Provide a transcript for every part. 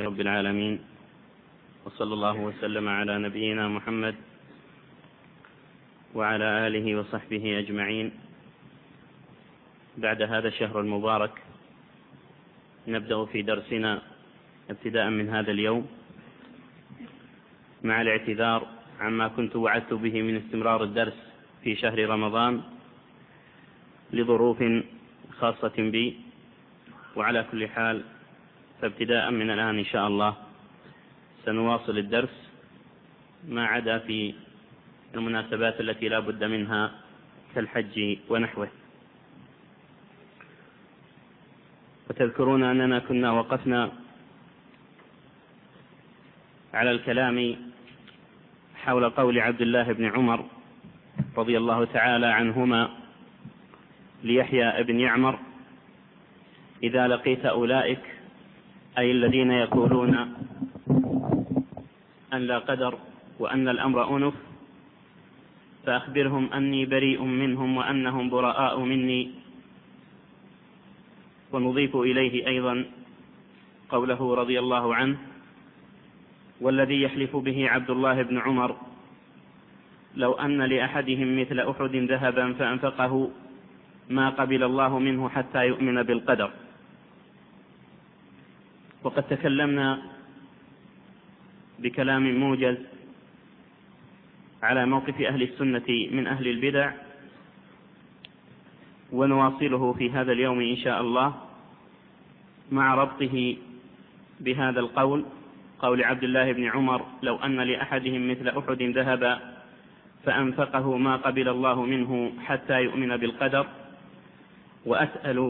رب العالمين، وصلى الله وسلم على نبينا محمد وعلى آله وصحبه أجمعين. بعد هذا الشهر المبارك نبدأ في درسنا ابتداء من هذا اليوم، مع الاعتذار عما كنت وعدت به من استمرار الدرس في شهر رمضان لظروف خاصة بي. وعلى كل حال فابتداء من الآن إن شاء الله سنواصل الدرس، ما عدا في المناسبات التي لا بد منها كالحج ونحوه. وتذكرون أننا كنا وقفنا على الكلام حول قول عبد الله بن عمر رضي الله تعالى عنهما ليحيى بن يعمر: إذا لقيت أولئك، أي الذين يقولون أن لا قدر وأن الأمر أنف، فأخبرهم أني بريء منهم وأنهم براء مني. ونضيف إليه أيضا قوله رضي الله عنه: والذي يحلف به عبد الله بن عمر لو أن لأحدهم مثل أحد ذهبا فأنفقه ما قبل الله منه حتى يؤمن بالقدر. وقد تكلمنا بكلام موجز على موقف أهل السنة من أهل البدع، ونواصله في هذا اليوم إن شاء الله مع ربطه بهذا القول، قول عبد الله بن عمر: لو أن لأحدهم مثل أحد ذهبا فأنفقه ما قبل الله منه حتى يؤمن بالقدر. وأسأل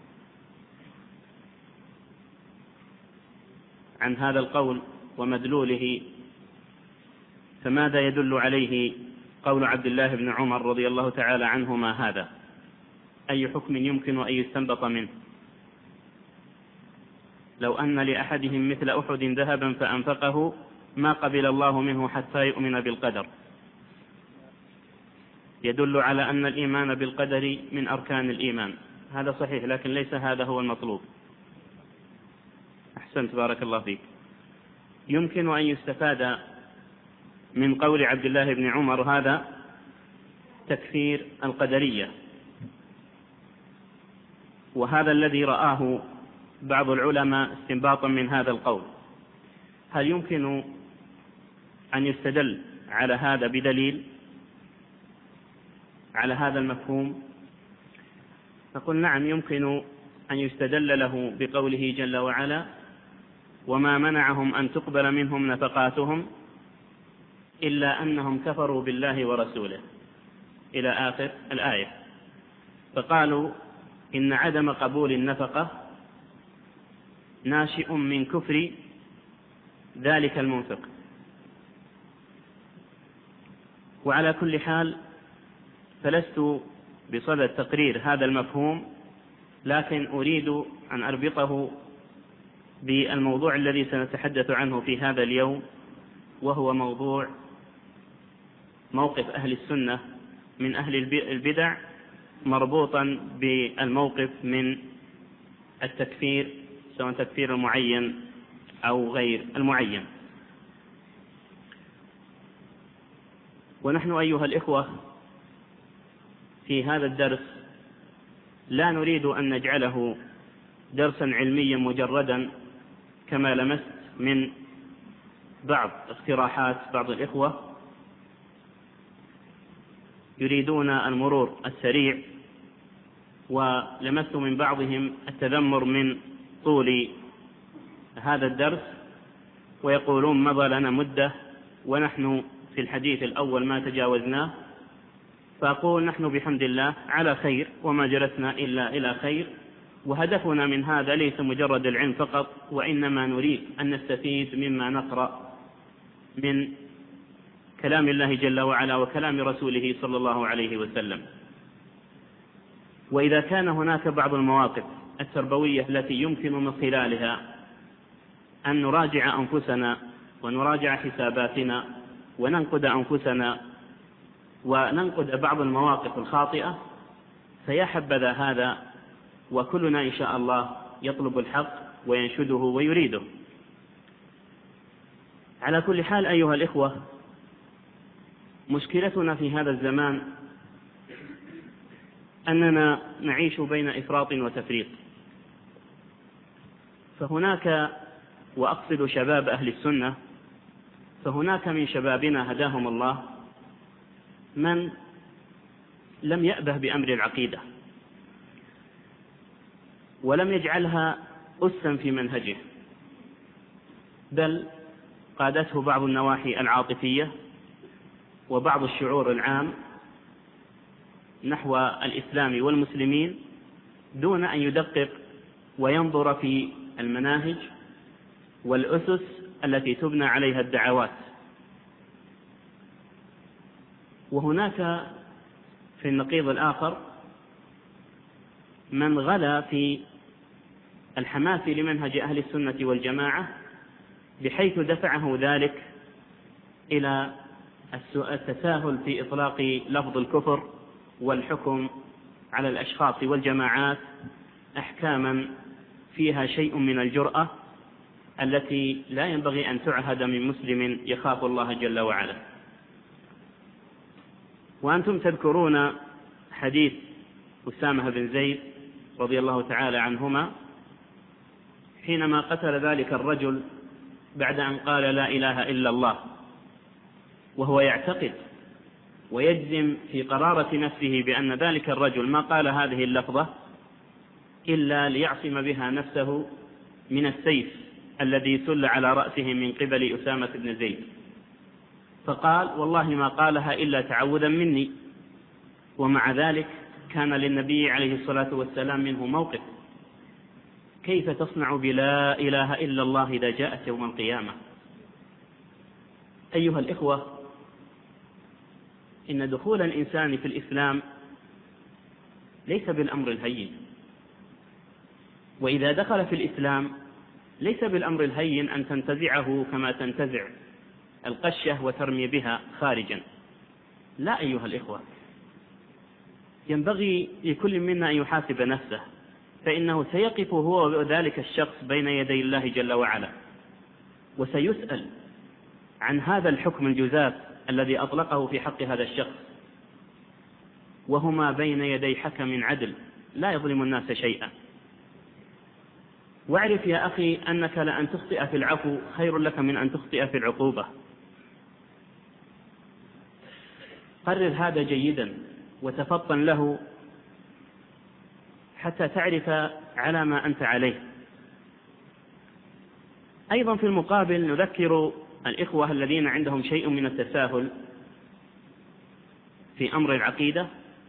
عن هذا القول ومدلوله، فماذا يدل عليه قول عبد الله بن عمر رضي الله تعالى عنهما هذا؟ أي حكم يمكن أن يستنبط منه؟ لو أن لأحدهم مثل أحد ذهبا فأنفقه ما قبل الله منه حتى يؤمن بالقدر، يدل على أن الإيمان بالقدر من أركان الإيمان. هذا صحيح، لكن ليس هذا هو المطلوب. أحسنت، بارك الله فيك. يمكن أن يستفاد من قول عبد الله بن عمر هذا تكفير القدرية، وهذا الذي رآه بعض العلماء استنباطا من هذا القول. هل يمكن أن يستدل على هذا بدليل على هذا المفهوم؟ نقول نعم، يمكن أن يستدل له بقوله جل وعلا: وما منعهم أن تقبل منهم نفقاتهم إلا أنهم كفروا بالله ورسوله، إلى آخر الآية. فقالوا إن عدم قبول النفقة ناشئ من كفر ذلك المنفق. وعلى كل حال فلست بصدد تقرير هذا المفهوم، لكن أريد أن أربطه بالموضوع الذي سنتحدث عنه في هذا اليوم، وهو موضوع موقف أهل السنة من أهل البدع، مربوطا بالموقف من التكفير، سواء تكفير المعين أو غير المعين. ونحن أيها الإخوة في هذا الدرس لا نريد أن نجعله درسا علميا مجردا، كما لمست من بعض اقتراحات بعض الإخوة يريدون المرور السريع، ولمست من بعضهم التذمر من طول هذا الدرس، ويقولون مضى لنا مدة ونحن في الحديث الأول ما تجاوزناه. فأقول نحن بحمد الله على خير، وما جلسنا إلا إلى خير، وهدفنا من هذا ليس مجرد العلم فقط، وإنما نريد أن نستفيد مما نقرأ من كلام الله جل وعلا وكلام رسوله صلى الله عليه وسلم. وإذا كان هناك بعض المواقف التربوية التي يمكن من خلالها أن نراجع أنفسنا ونراجع حساباتنا وننقد أنفسنا وننقد بعض المواقف الخاطئة، فيا حبذا هذا، وكلنا إن شاء الله يطلب الحق وينشده ويريده. على كل حال أيها الإخوة، مشكلتنا في هذا الزمان أننا نعيش بين إفراط وتفريط. فهناك، وأقصد شباب أهل السنة، فهناك من شبابنا هداهم الله من لم يأبه بأمر العقيدة ولم يجعلها أسا في منهجه، بل قادته بعض النواحي العاطفية وبعض الشعور العام نحو الإسلام والمسلمين دون أن يدقق وينظر في المناهج والأسس التي تبنى عليها الدعوات. وهناك في النقيض الآخر من غلا في الحماس لمنهج أهل السنة والجماعة بحيث دفعه ذلك إلى التساهل في إطلاق لفظ الكفر والحكم على الأشخاص والجماعات أحكاما فيها شيء من الجرأة التي لا ينبغي أن تعهد من مسلم يخاف الله جل وعلا. وأنتم تذكرون حديث أسامة بن زيد رضي الله تعالى عنهما حينما قتل ذلك الرجل بعد أن قال لا إله إلا الله، وهو يعتقد ويجزم في قرارة نفسه بأن ذلك الرجل ما قال هذه اللفظة إلا ليعصم بها نفسه من السيف الذي سل على رأسه من قبل أسامة بن زيد، فقال والله ما قالها إلا تعوذا مني. ومع ذلك كان للنبي عليه الصلاة والسلام منه موقف: كيف تصنع بلا إله إلا الله إذا جاءت يوم القيامة؟ أيها الإخوة، إن دخول الإنسان في الإسلام ليس بالأمر الهين، وإذا دخل في الإسلام ليس بالأمر الهين أن تنتزعه كما تنتزع القشة وترمي بها خارجا. لا أيها الإخوة، ينبغي لكل منا أن يحاسب نفسه، فإنه سيقف هو وذلك الشخص بين يدي الله جل وعلا، وسيسأل عن هذا الحكم الجزاف الذي أطلقه في حق هذا الشخص، وهما بين يدي حكم عدل لا يظلم الناس شيئا. واعرف يا أخي أنك لأن تخطئ في العفو خير لك من أن تخطئ في العقوبة. قرر هذا جيدا وتفطن له حتى تعرف على ما أنت عليه. أيضا في المقابل نذكر الإخوة الذين عندهم شيء من التساهل في أمر العقيدة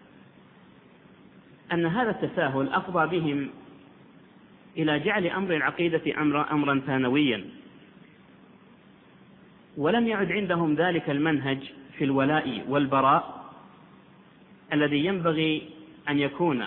أن هذا التساهل أفضى بهم إلى جعل أمر العقيدة أمرا ثانويا، ولم يعد عندهم ذلك المنهج في الولاء والبراء الذي ينبغي أن يكون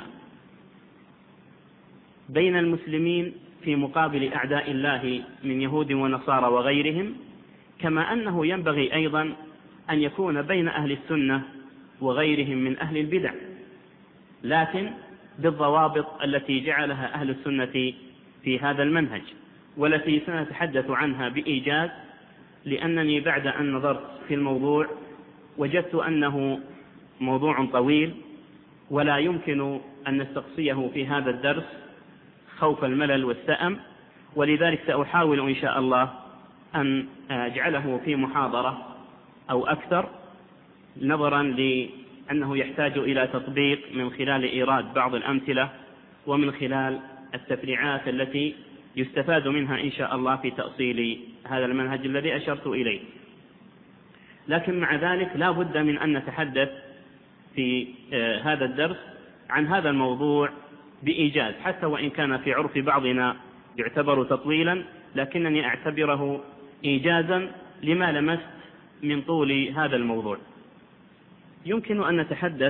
بين المسلمين في مقابل أعداء الله من يهود ونصارى وغيرهم، كما أنه ينبغي أيضا أن يكون بين أهل السنة وغيرهم من أهل البدع، لكن بالضوابط التي جعلها أهل السنة في هذا المنهج، والتي سنتحدث عنها بإيجاز، لأنني بعد أن نظرت في الموضوع وجدت أنه موضوع طويل ولا يمكن أن نستقصيه في هذا الدرس خوف الملل والسأم، ولذلك سأحاول إن شاء الله أن أجعله في محاضرة أو أكثر، نظرا لأنه يحتاج إلى تطبيق من خلال إيراد بعض الأمثلة ومن خلال التفريعات التي يستفاد منها إن شاء الله في تأصيل هذا المنهج الذي أشرت إليه. لكن مع ذلك لا بد من أن نتحدث في هذا الدرس عن هذا الموضوع بإيجاز، حتى وإن كان في عرف بعضنا يعتبر تطويلا، لكنني أعتبره إيجازا لما لمست من طول هذا الموضوع. يمكن أن نتحدث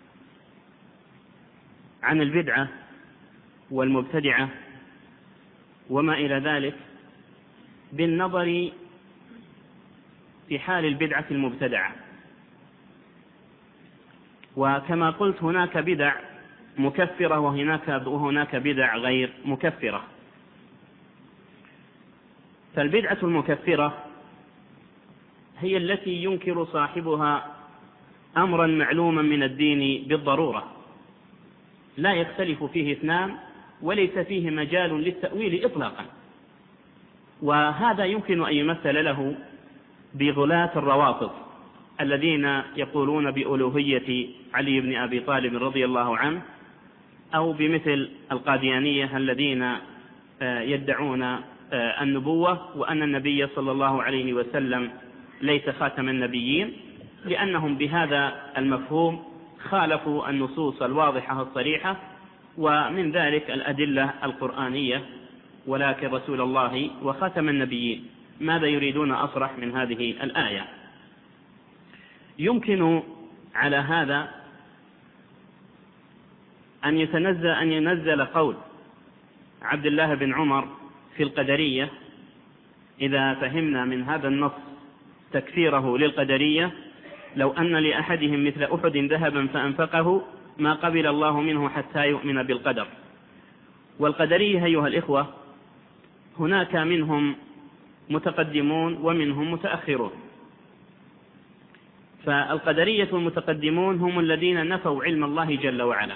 عن البدعة والمبتدعة وما إلى ذلك بالنظر في حال البدعة المبتدعة. وكما قلت هناك بدع مكفرة وهناك بدع غير مكفرة. فالبدعة المكفرة هي التي ينكر صاحبها أمرا معلوما من الدين بالضرورة لا يختلف فيه اثنان وليس فيه مجال للتأويل إطلاقا. وهذا يمكن أن يمثل له بغلاة الروافض الذين يقولون بألوهية علي بن أبي طالب رضي الله عنه، أو بمثل القاديانية الذين يدعون النبوة وأن النبي صلى الله عليه وسلم ليس خاتم النبيين، لأنهم بهذا المفهوم خالفوا النصوص الواضحة الصريحة ومن ذلك الأدلة القرآنية، ولكن رسول الله وخاتم النبيين. ماذا يريدون أصرح من هذه الآية؟ يمكن على هذا أن ينزل قول عبد الله بن عمر في القدرية إذا فهمنا من هذا النص تكفيره للقدرية: لو أن لأحدهم مثل أحد ذهبا فأنفقه ما قبل الله منه حتى يؤمن بالقدر. والقدرية أيها الإخوة هناك منهم متقدمون ومنهم متأخرون. فالقدرية المتقدمون هم الذين نفوا علم الله جل وعلا،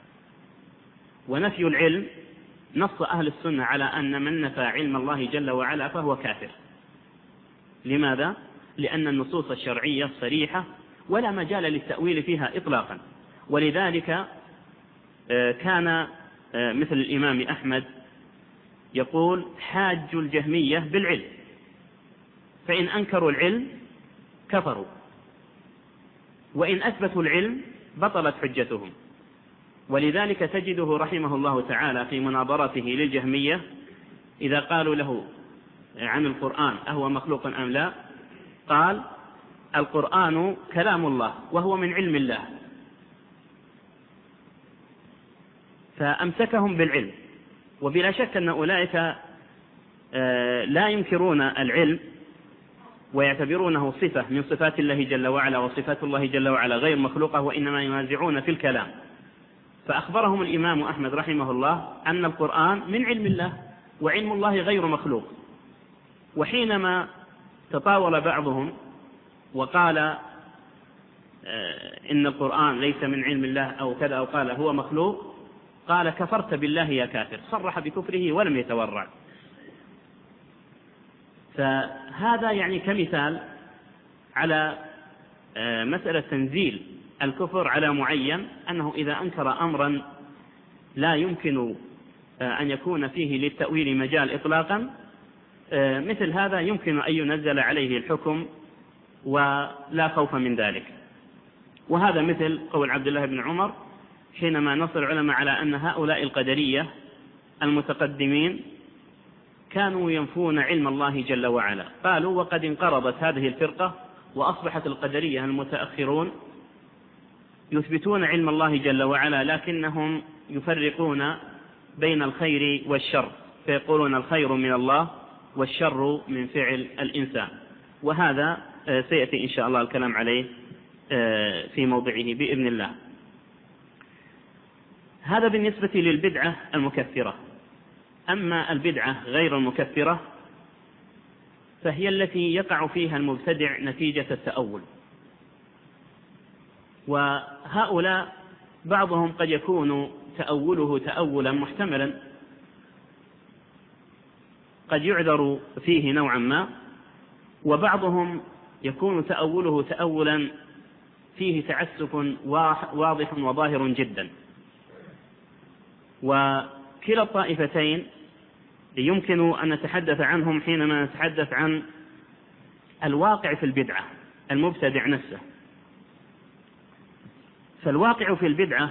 ونفي العلم نص أهل السنة على أن من نفى علم الله جل وعلا فهو كافر. لماذا؟ لأن النصوص الشرعية صريحة ولا مجال للتأويل فيها إطلاقا. ولذلك كان مثل الإمام أحمد يقول: حاج الجهمية بالعلم، فإن أنكروا العلم كفروا، وإن أثبتوا العلم بطلت حجتهم. ولذلك تجده رحمه الله تعالى في مناظرته للجهمية إذا قالوا له عن القرآن أهو مخلوق أم لا، قال: القرآن كلام الله وهو من علم الله. فأمسكهم بالعلم. وبلا شك أن أولئك لا ينكرون العلم ويعتبرونه صفة من صفات الله جل وعلا، وصفات الله جل وعلا غير مخلوقة، وإنما ينازعون في الكلام. فأخبرهم الإمام أحمد رحمه الله أن القرآن من علم الله وعلم الله غير مخلوق. وحينما تطاول بعضهم وقال إن القرآن ليس من علم الله أو كذا أو قال هو مخلوق، قال: كفرت بالله يا كافر، صرح بكفره ولم يتورع. فهذا يعني كمثال على مسألة تنزيل الكفر على معين، أنه إذا أنكر أمرا لا يمكن أن يكون فيه للتأويل مجال إطلاقا، مثل هذا يمكن أن ينزل عليه الحكم ولا خوف من ذلك. وهذا مثل قول عبد الله بن عمر حينما نص العلماء على أن هؤلاء القدرية المتقدمين كانوا ينفون علم الله جل وعلا. قالوا: وقد انقرضت هذه الفرقة وأصبحت القدرية المتأخرون يثبتون علم الله جل وعلا، لكنهم يفرقون بين الخير والشر، فيقولون الخير من الله والشر من فعل الإنسان. وهذا سيأتي إن شاء الله الكلام عليه في موضعه بإذن الله. هذا بالنسبة للبدعة المكفرة. أما البدعة غير المكفرة فهي التي يقع فيها المبتدع نتيجة التأول. وهؤلاء بعضهم قد يكون تأوله تأولا محتملا، قد يعذر فيه نوعا ما، وبعضهم يكون تأوله تأولا فيه تعسف واضح وظاهر جدا. وكلا الطائفتين يمكن أن نتحدث عنهم حينما نتحدث عن الواقع في البدعة، المبتدع نفسه. فالواقع في البدعة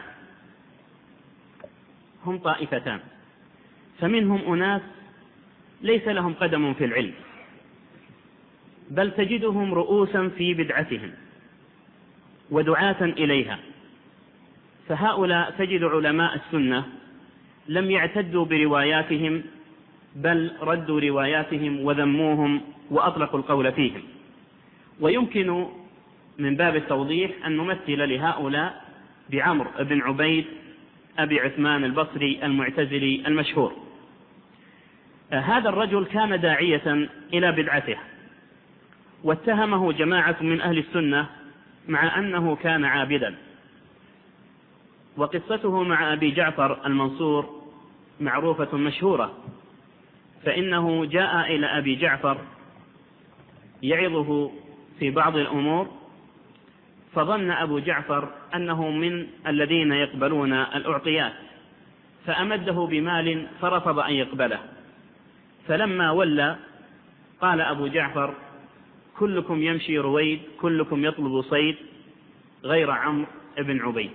هم طائفتان، فمنهم أناس ليس لهم قدم في العلم، بل تجدهم رؤوسا في بدعتهم ودعاة إليها. فهؤلاء تجد علماء السنة لم يعتدوا برواياتهم، بل ردوا رواياتهم وذموهم وأطلقوا القول فيهم. ويمكن من باب التوضيح أن نمثل لهؤلاء بعمر بن عبيد أبي عثمان البصري المعتزلي المشهور. هذا الرجل كان داعية إلى بدعته، واتهمه جماعة من أهل السنة مع أنه كان عابدا. وقصته مع أبي جعفر المنصور معروفة مشهورة، فإنه جاء إلى أبي جعفر يعظه في بعض الأمور، فظن أبو جعفر أنه من الذين يقبلون الأعطيات، فأمده بمال فرفض أن يقبله. فلما ولى قال أبو جعفر: كلكم يمشي رويد، كلكم يطلب صيد، غير عمرو بن عبيد.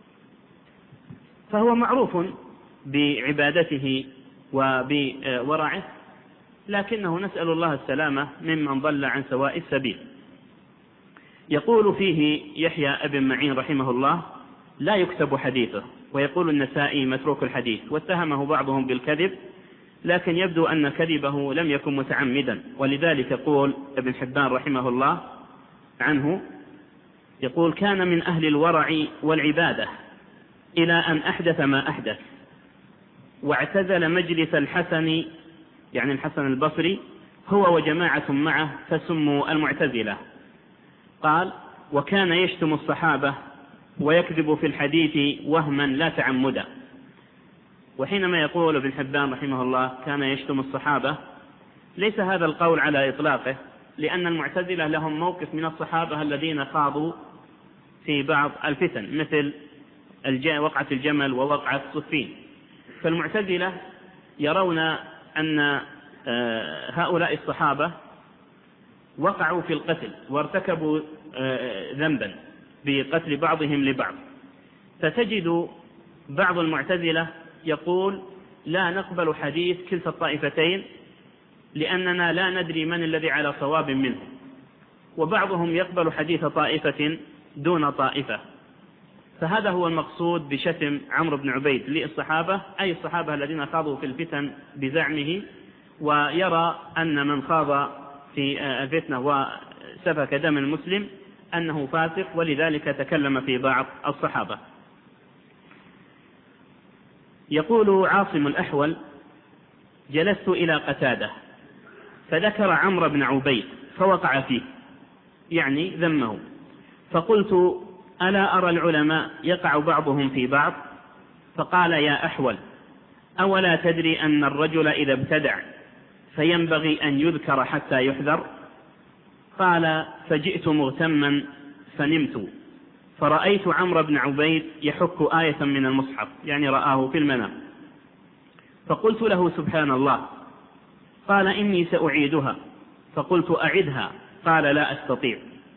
فهو معروف بعبادته وبورعه، لكنه نسأل الله السلامة ممن ضل عن سواء السبيل. يقول فيه يحيى ابن معين رحمه الله: لا يكتب حديثه. ويقول النسائي: متروك الحديث. واتهمه بعضهم بالكذب، لكن يبدو أن كذبه لم يكن متعمدا، ولذلك يقول ابن حبان رحمه الله عنه، يقول: كان من أهل الورع والعبادة إلى أن أحدث ما أحدث، واعتزل مجلس الحسن، يعني الحسن البصري، هو وجماعة معه فسموا المعتزلة. قال: وكان يشتم الصحابة ويكذب في الحديث وهما لا تعمدا. وحينما يقول ابن حبان رحمه الله كان يشتم الصحابة، ليس هذا القول على إطلاقه، لأن المعتزلة لهم موقف من الصحابة الذين خاضوا في بعض الفتن مثل وقعة الجمل ووقعة صفين. فالمعتزلة يرون أن هؤلاء الصحابة وقعوا في القتل وارتكبوا ذنبا بقتل بعضهم لبعض، فتجد بعض المعتزلة يقول: لا نقبل حديث كلتا الطائفتين لأننا لا ندري من الذي على صواب منهم. وبعضهم يقبل حديث طائفة دون طائفة. فهذا هو المقصود بشتم عمرو بن عبيد للصحابة، أي الصحابة الذين خاضوا في الفتن بزعمه، ويرى أن من خاض في الفتنة وسفك دم المسلم أنه فاسق، ولذلك تكلم في بعض الصحابة. يقول عاصم الأحول: جلست إلى قتادة فذكر عمرو بن عبيد فوقع فيه، يعني ذمه، فقلت: ألا أرى العلماء يقع بعضهم في بعض؟ فقال: يا أحول، أولا تدري أن الرجل إذا ابتدع فينبغي أن يذكر حتى يحذر؟ قال: فجئت مغتما فنمت، فرأيت عمرو بن عبيد يحك آية من المصحف، يعني رآه في المنام، فقلت له: سبحان الله. قال: إني سأعيدها. فقلت: أعدها. قال: لا أستطيع.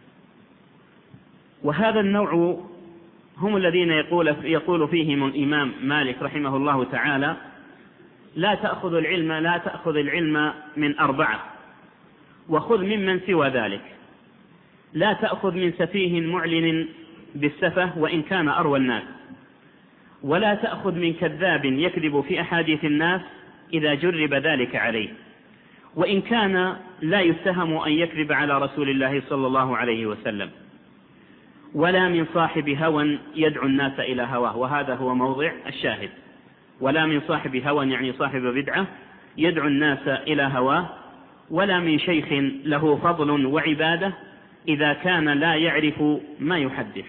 وهذا النوع هم الذين يقول فيهم الإمام مالك رحمه الله تعالى: لا تأخذ العلم من أربعة، وخذ ممن سوى ذلك. لا تأخذ من سفيه معلن بالسفه وإن كان أروى الناس، ولا تأخذ من كذاب يكذب في أحاديث الناس إذا جرب ذلك عليه، وإن كان لا يتهم أن يكذب على رسول الله صلى الله عليه وسلم، ولا من صاحب هوى يدعو الناس إلى هواه، وهذا هو موضع الشاهد. ولا من صاحب هوى يعني صاحب بدعة يدعو الناس إلى هواه، ولا من شيخ له فضل وعبادة إذا كان لا يعرف ما يحدث.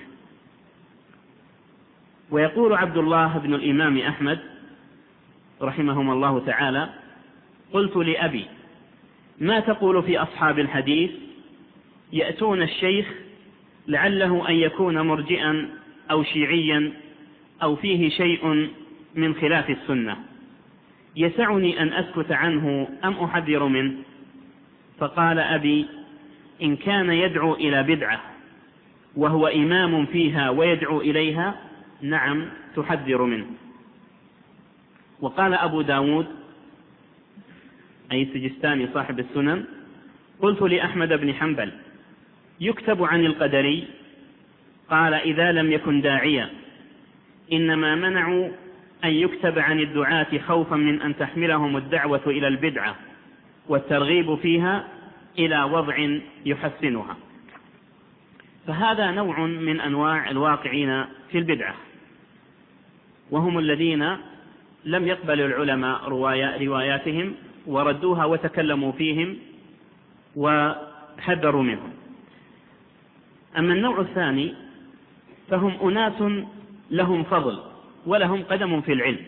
ويقول عبد الله بن الإمام أحمد رحمهم الله تعالى: قلت لأبي: ما تقول في أصحاب الحديث؟ يأتون الشيخ لعله أن يكون مرجئا أو شيعيا أو فيه شيء من خلاف السنة، يسعني أن أسكت عنه أم أحذر منه؟ فقال أبي: إن كان يدعو إلى بدعة وهو إمام فيها ويدعو إليها، نعم تحذر منه. وقال أبو داود أي السجستاني صاحب السنن: قلت لأحمد بن حنبل: يكتب عن القدري؟ قال: إذا لم يكن داعيا، إنما منعوا أن يكتب عن الدعاة خوفا من أن تحملهم الدعوة إلى البدعة والترغيب فيها إلى وضع يحسنها. فهذا نوع من أنواع الواقعين في البدعة، وهم الذين لم يقبلوا العلماء رواياتهم وردوها وتكلموا فيهم وحذروا منهم. أما النوع الثاني فهم أناس لهم فضل ولهم قدم في العلم،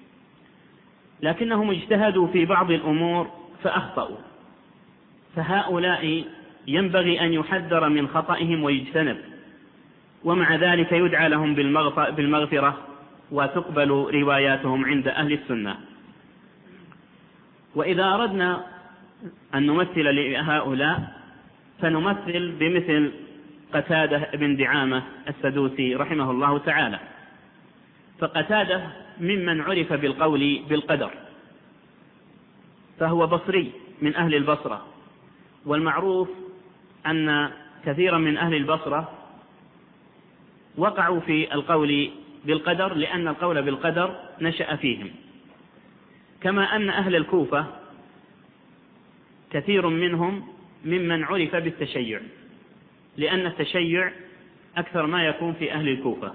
لكنهم اجتهدوا في بعض الأمور فأخطأوا، فهؤلاء ينبغي أن يحذر من خطئهم ويجتنب، ومع ذلك يدعى لهم بالمغفرة وتقبل رواياتهم عند أهل السنة. وإذا أردنا أن نمثل لهؤلاء فنمثل بمثل قتادة بن دعامة السدوسي رحمه الله تعالى. فقتادة ممن عرف بالقول بالقدر، فهو بصري من أهل البصرة، والمعروف أن كثيرا من أهل البصرة وقعوا في القول بالقدر لأن القول بالقدر نشأ فيهم، كما أن أهل الكوفة كثير منهم ممن عرف بالتشيع، لأن التشيع أكثر ما يكون في أهل الكوفة.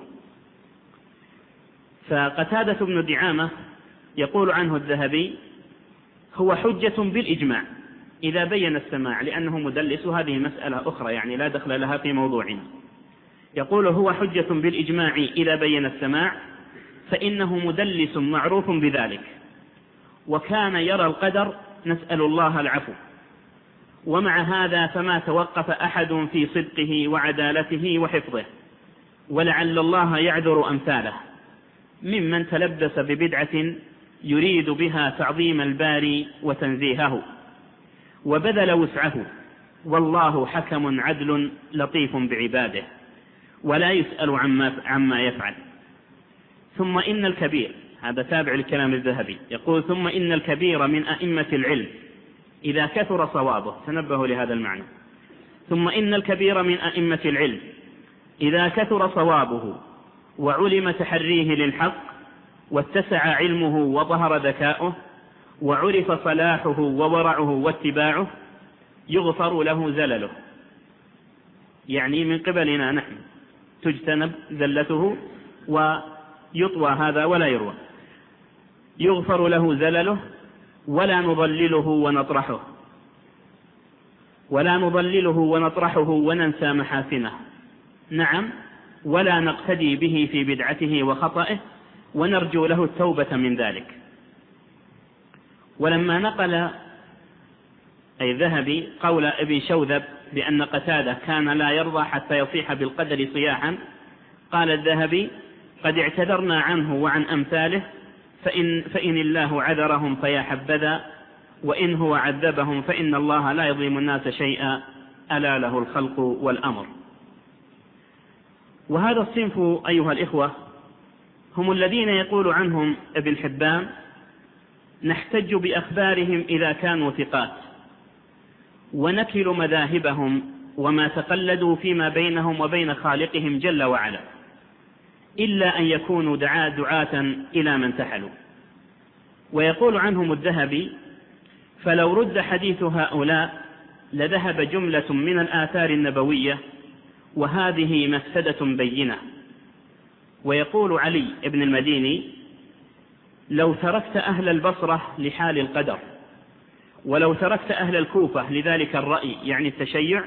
فقتادة بن دعامة يقول عنه الذهبي: هو حجة بالإجماع إذا بين السماع، لأنه مدلس، وهذه مسألة أخرى يعني لا دخل لها في موضوعنا. يقول: هو حجة بالإجماع إذا بين السماع، فإنه مدلس معروف بذلك، وكان يرى القدر، نسأل الله العفو، ومع هذا فما توقف أحد في صدقه وعدالته وحفظه، ولعل الله يعذر أمثاله ممن تلبس ببدعة يريد بها تعظيم الباري وتنزيهه، وبذل وسعه، والله حكم عدل لطيف بعباده، ولا يسأل عما يفعل. ثم إن الكبير، هذا تابع لكلام الذهبي، يقول: ثم إن الكبير من أئمة العلم إذا كثر صوابه، تنبهوا لهذا المعنى، ثم إن الكبير من أئمة العلم إذا كثر صوابه وعلم تحريه للحق واتسع علمه وظهر ذكاؤه وعرف صلاحه وورعه واتباعه، يغفر له زلله، يعني من قبلنا نحن تجتنب زلته ويطوى هذا ولا يروى، يغفر له زلله ولا نضلله ونطرحه وننسى محاسنه، نعم، ولا نقتدي به في بدعته وخطئه، ونرجو له التوبة من ذلك. ولما نقل أي الذهبي قول ابن شوذب بأن قتادة كان لا يرضى حتى يصيح بالقدر صياحا، قال الذهبي: قد اعتذرنا عنه وعن أمثاله، فإن الله عذرهم فيا حبذا، وإن هو عذبهم فإن الله لا يظلم الناس شيئا، ألا له الخلق والأمر. وهذا الصنف أيها الإخوة هم الذين يقول عنهم ابن حبان: نحتج بأخبارهم إذا كانوا ثقات، ونكل مذاهبهم وما تقلدوا فيما بينهم وبين خالقهم جل وعلا، إلا أن يكونوا دعاة إلى من تحلوا. ويقول عنهم الذهبي: فلو رد حديث هؤلاء لذهب جملة من الآثار النبوية، وهذه مفسدة بينة. ويقول علي بن المديني: لو تركت أهل البصرة لحال القدر، ولو تركت أهل الكوفة لذلك الرأي، يعني التشيع،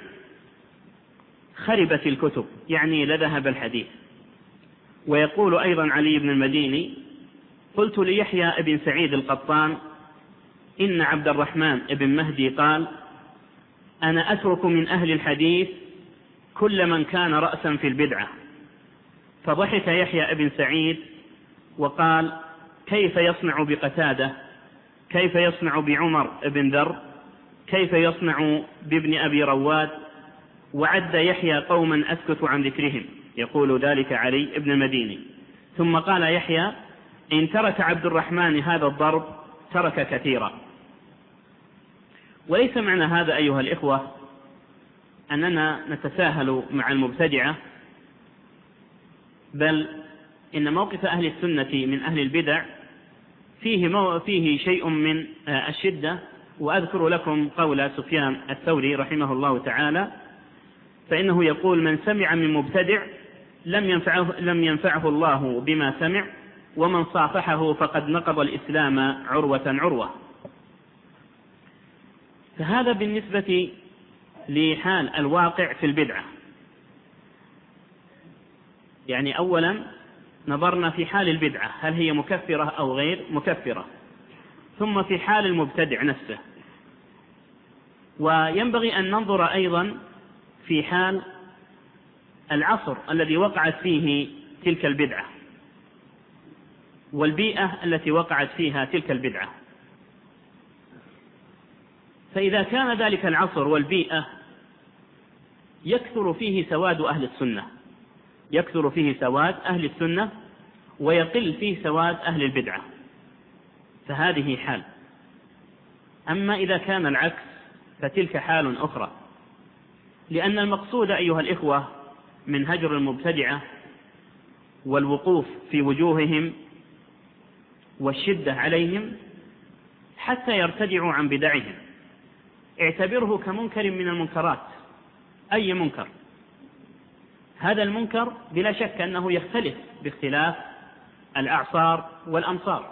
خربت الكتب، يعني لذهب الحديث. ويقول أيضا علي بن المديني: قلت ليحيى بن سعيد القطان: إن عبد الرحمن بن مهدي قال: أنا أترك من أهل الحديث كل من كان رأسا في البدعة. فضحك يحيى بن سعيد وقال: كيف يصنع بقتادة؟ كيف يصنع بعمر بن ذر؟ كيف يصنع بابن أبي رواد؟ وعد يحيى قوما أسكت عن ذكرهم. يقول ذلك علي بن المديني. ثم قال يحيى: إن ترك عبد الرحمن هذا الضرب ترك كثيرا. وليس معنى هذا أيها الإخوة أننا نتساهل مع المبتدعة، بل إن موقف أهل السنة من أهل البدع فيه شيء من الشدة. وأذكر لكم قول سفيان الثوري رحمه الله تعالى، فإنه يقول: من سمع من مبتدع لم ينفعه الله بما سمع، ومن صافحه فقد نقض الإسلام عروة عروة. فهذا بالنسبة لحال الواقع في البدعة. يعني أولا نظرنا في حال البدعة هل هي مكفرة أو غير مكفرة، ثم في حال المبتدع نفسه، وينبغي أن ننظر أيضا في حال العصر الذي وقعت فيه تلك البدعة والبيئة التي وقعت فيها تلك البدعة. فإذا كان ذلك العصر والبيئة يكثر فيه سواد أهل السنة ويقل فيه سواد أهل البدعة، فهذه حال. أما إذا كان العكس فتلك حال أخرى، لأن المقصود أيها الإخوة من هجر المبتدعة والوقوف في وجوههم والشدة عليهم حتى يرتدعوا عن بدعهم. اعتبره كمنكر من المنكرات، أي منكر. هذا المنكر بلا شك أنه يختلف باختلاف الأعصار والأمصار.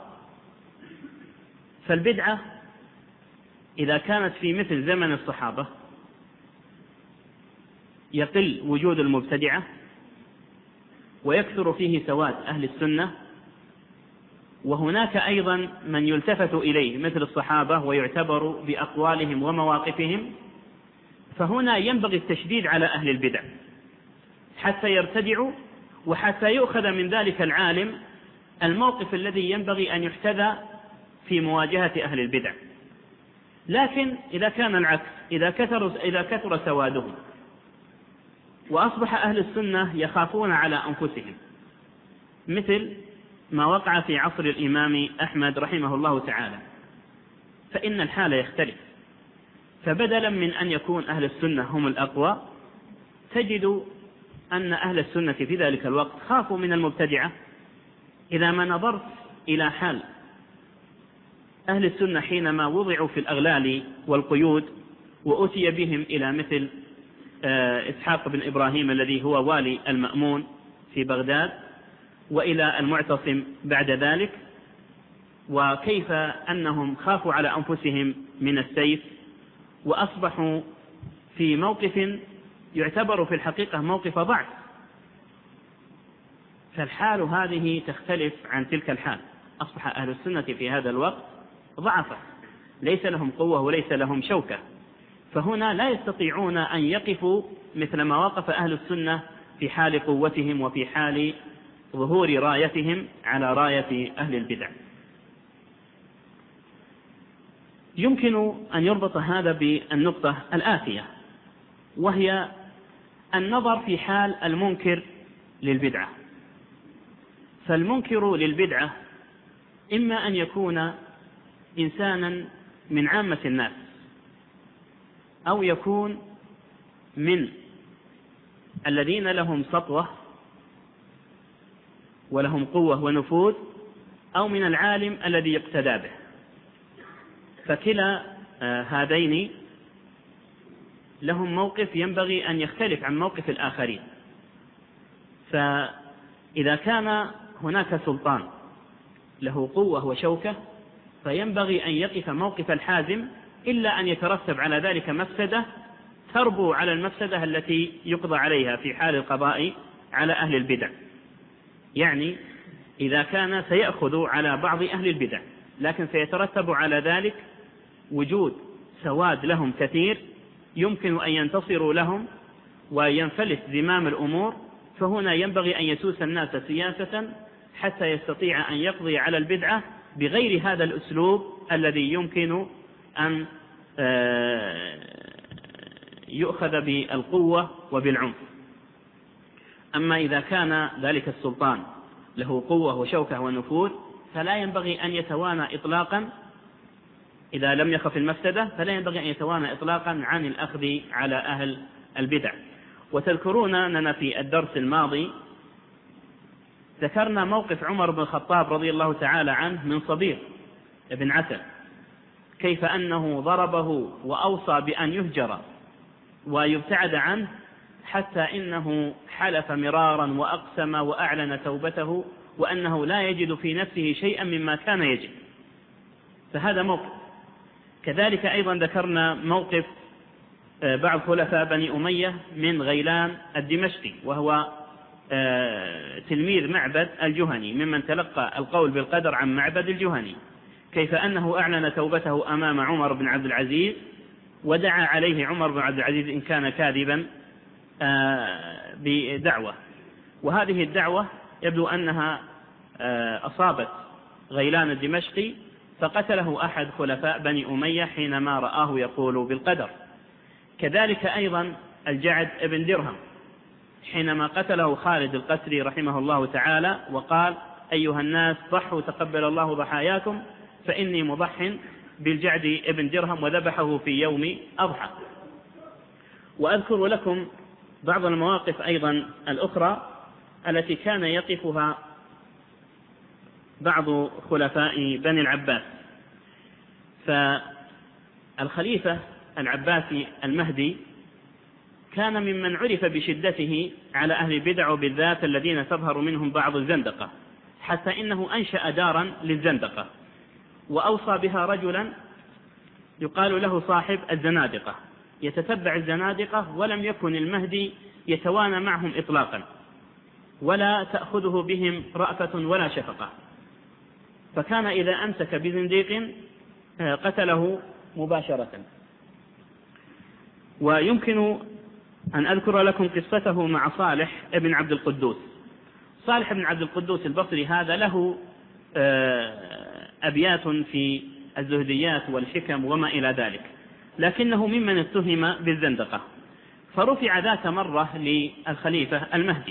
فالبدعة إذا كانت في مثل زمن الصحابة يقل وجود المبتدعة ويكثر فيه سواد أهل السنة، وهناك أيضا من يلتفت إليه مثل الصحابة ويعتبر بأقوالهم ومواقفهم، فهنا ينبغي التشديد على أهل البدع حتى يرتدعوا وحتى يؤخذ من ذلك العالم الموقف الذي ينبغي أن يحتذى في مواجهة أهل البدع. لكن إذا كان العكس، إذا كثر سوادهم وأصبح أهل السنة يخافون على أنفسهم، مثل ما وقع في عصر الإمام أحمد رحمه الله تعالى، فإن الحال يختلف. فبدلا من أن يكون أهل السنة هم الأقوى، تجد أن أهل السنة في ذلك الوقت خافوا من المبتدعة. إذا ما نظرت إلى حال أهل السنة حينما وضعوا في الأغلال والقيود وأتي بهم إلى مثل إسحاق بن إبراهيم الذي هو والي المأمون في بغداد، وإلى المعتصم بعد ذلك، وكيف أنهم خافوا على أنفسهم من السيف وأصبحوا في موقف يعتبر في الحقيقة موقف ضعف. فالحال هذه تختلف عن تلك الحال. أصبح أهل السنة في هذا الوقت ضعفا، ليس لهم قوة وليس لهم شوكة، فهنا لا يستطيعون أن يقفوا مثل ما وقف أهل السنة في حال قوتهم وفي حال ظهور رايتهم على راية أهل البدع. يمكن أن يربط هذا بالنقطة الآتية، وهي النظر في حال المنكر للبدعة. فالمنكر للبدعة إما أن يكون إنسانا من عامة الناس، أو يكون من الذين لهم سطوة ولهم قوة ونفوذ، أو من العالم الذي يقتدى به. فكلا هذين لهم موقف ينبغي أن يختلف عن موقف الآخرين. فإذا كان هناك سلطان له قوة وشوكة فينبغي أن يقف موقف الحازم، إلا أن يترتب على ذلك مفسدة تربو على المفسدة التي يقضى عليها في حال القضاء على أهل البدع. يعني إذا كان سيأخذ على بعض أهل البدع لكن سيترتب على ذلك وجود سواد لهم كثير يمكن أن ينتصروا لهم وينفلت زمام الأمور، فهنا ينبغي أن يسوس الناس سياسة حتى يستطيع أن يقضي على البدعة بغير هذا الأسلوب الذي يمكن أن يؤخذ بالقوة وبالعنف. أما إذا كان ذلك السلطان له قوة وشوكة ونفوذ فلا ينبغي أن يتوانى إطلاقا، إذا لم يخف المفسدة فلا ينبغي أن يتوانى إطلاقا عن الأخذ على أهل البدع. وتذكرون أننا في الدرس الماضي ذكرنا موقف عمر بن الخطاب رضي الله تعالى عنه من صبيغ ابن عسل، كيف أنه ضربه وأوصى بأن يهجر ويبتعد عنه، حتى إنه حلف مرارا وأقسم وأعلن توبته وأنه لا يجد في نفسه شيئا مما كان يجد. فهذا موقف. كذلك أيضا ذكرنا موقف بعض خلفاء بني أمية من غيلان الدمشقي، وهو تلميذ معبد الجهني، ممن تلقى القول بالقدر عن معبد الجهني، كيف أنه أعلن توبته أمام عمر بن عبد العزيز، ودعا عليه عمر بن عبد العزيز إن كان كاذبا بدعوة، وهذه الدعوة يبدو أنها أصابت غيلان الدمشقي، فقتله أحد خلفاء بني أمية حينما رآه يقول بالقدر. كذلك أيضا الجعد بن درهم حينما قتله خالد القسري رحمه الله تعالى وقال: أيها الناس ضحوا تقبل الله ضحاياكم فإني مضح بالجعد بن درهم، وذبحه في يوم أضحى. وأذكر لكم بعض المواقف أيضا الأخرى التي كان يقفها بعض خلفاء بني العباس. فالخليفة العباسي المهدي كان ممن عرف بشدته على أهل البدع، وبالذات الذين تظهر منهم بعض الزندقة، حتى إنه أنشأ دارا للزندقة، وأوصى بها رجلا يقال له صاحب الزنادقة، يتتبع الزنادقة، ولم يكن المهدي يتوانى معهم إطلاقا، ولا تأخذه بهم رأفة ولا شفقة، فكان إذا أمسك بزنديق قتله مباشرة. ويمكن أن أذكر لكم قصته مع صالح بن عبد القدوس. صالح بن عبد القدوس البصري هذا له أبيات في الزهديات والحكم وما إلى ذلك، لكنه ممن اتهم بالزندقة، فرفع ذات مرة للخليفة المهدي،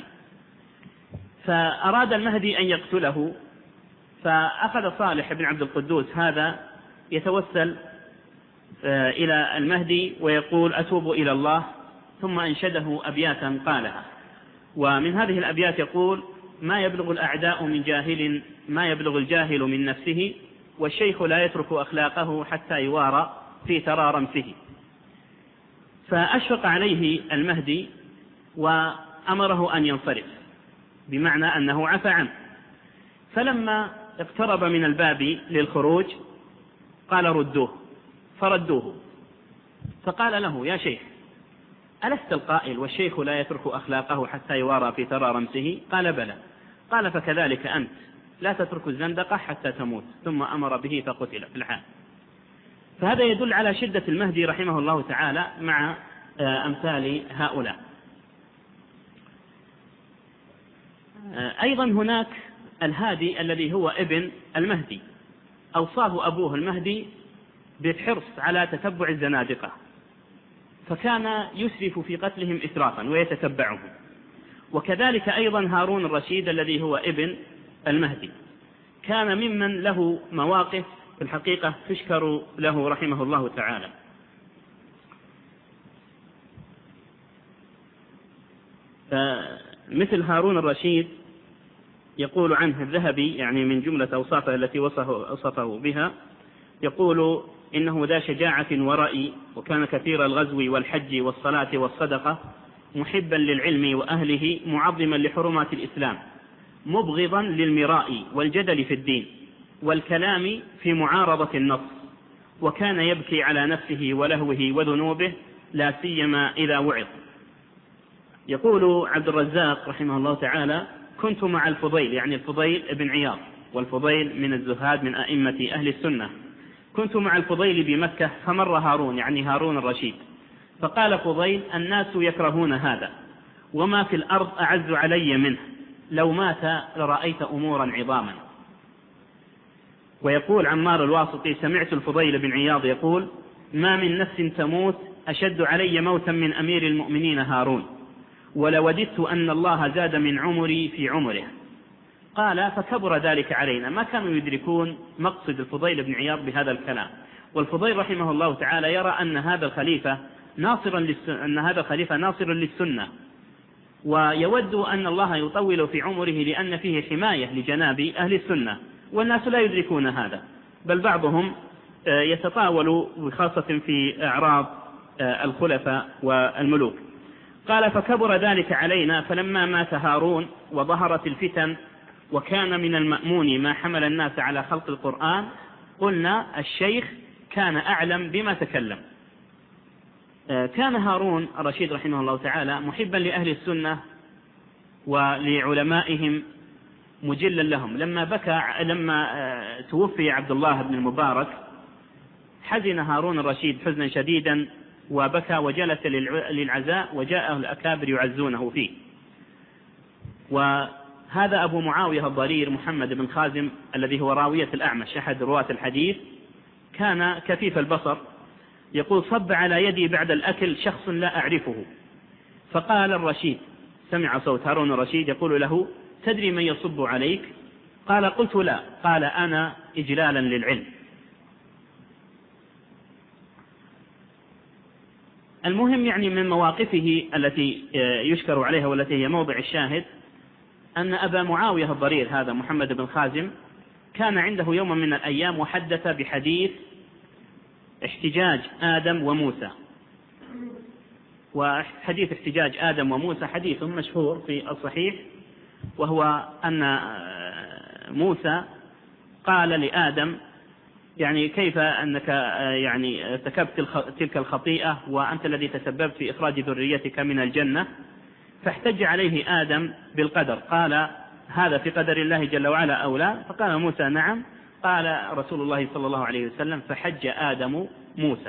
فأراد المهدي أن يقتله، فأخذ صالح بن عبد القدوس هذا يتوسل إلى المهدي ويقول: أتوب إلى الله، ثم أنشده أبياتا قالها، ومن هذه الأبيات يقول: ما يبلغ الأعداء من جاهل، ما يبلغ الجاهل من نفسه، والشيخ لا يترك أخلاقه حتى يوارى في ترى رمسه. فأشفق عليه المهدي وأمره أن ينصرف، بمعنى أنه عفى عنه. فلما اقترب من الباب للخروج قال: ردوه، فردوه، فقال له: يا شيخ، ألست القائل والشيخ لا يترك أخلاقه حتى يوارى في ترى رمسه؟ قال: بلى. قال: فكذلك أنت لا تترك الزندقة حتى تموت. ثم أمر به فقتل في الحال. فهذا يدل على شدة المهدي رحمه الله تعالى مع أمثال هؤلاء. أيضا هناك الهادي الذي هو ابن المهدي، أوصاه أبوه المهدي بالحرص على تتبع الزنادقة، فكان يسرف في قتلهم إسرافا ويتتبعهم. وكذلك أيضا هارون الرشيد الذي هو ابن المهدي كان ممن له مواقف في الحقيقة تشكر له رحمه الله تعالى. فمثل هارون الرشيد يقول عنه الذهبي، يعني من جملة أوصافه التي وصفه بها، يقول: إنه ذا شجاعة ورأي، وكان كثير الغزو والحج والصلاة والصدقة، محبا للعلم وأهله، معظما لحرمات الإسلام، مبغضا للمراء والجدل في الدين والكلام في معارضة النص، وكان يبكي على نفسه ولهوه وذنوبه، لا سيما إذا وعظ. يقول عبد الرزاق رحمه الله تعالى: كنت مع الفضيل، يعني الفضيل بن عياض، والفضيل من الزهاد من أئمة أهل السنة، كنت مع الفضيل بمكة، فمر هارون، يعني هارون الرشيد، فقال فضيل: الناس يكرهون هذا، وما في الأرض أعز علي منه، لو مات لرأيت أمورا عظاما. ويقول عمار الواسطي: سمعت الفضيل بن عياض يقول: ما من نفس تموت أشد علي موتا من أمير المؤمنين هارون، ولوددت أن الله زاد من عمري في عمره. قال: فكبر ذلك علينا، ما كانوا يدركون مقصد الفضيل بن عياض بهذا الكلام. والفضيل رحمه الله تعالى يرى أن هذا الخليفة ناصرا للسنة، ويود أن الله يطول في عمره لأن فيه حماية لجناب أهل السنة، والناس لا يدركون هذا، بل بعضهم يتطاول خاصة في أعراض الخلفاء والملوك. قال: فكبر ذلك علينا، فلما مات هارون وظهرت الفتن وكان من المأمون ما حمل الناس على خلق القرآن، قلنا الشيخ كان أعلم بما تكلم. كان هارون الرشيد رحمه الله تعالى محبا لأهل السنة ولعلمائهم مجلا لهم. لما توفي عبد الله بن المبارك حزن هارون الرشيد حزنا شديدا وبكى وجلس للعزاء، وجاءه الأكابر يعزونه فيه. وهذا أبو معاوية الضرير محمد بن خازم الذي هو راوية الأعمش أحد رواة الحديث كان كفيف البصر، يقول: صب على يدي بعد الأكل شخص لا أعرفه، فقال الرشيد، سمع صوت هارون الرشيد يقول له: تدري من يصب عليك؟ قال: قلت لا. قال: أنا إجلالا للعلم. المهم يعني من مواقفه التي يشكر عليها والتي هي موضع الشاهد أن أبا معاوية الضرير هذا محمد بن خازم كان عنده يوما من الأيام وحدث بحديث احتجاج آدم وموسى. وحديث احتجاج آدم وموسى حديث مشهور في الصحيح، وهو أن موسى قال لآدم: يعني كيف أنك يعني ارتكبت تلك الخطيئة وأنت الذي تسببت في إخراج ذريتك من الجنة؟ فاحتج عليه آدم بالقدر، قال: هذا في قدر الله جل وعلا أو لا؟ فقال موسى: نعم. قال رسول الله صلى الله عليه وسلم: فحج آدم موسى.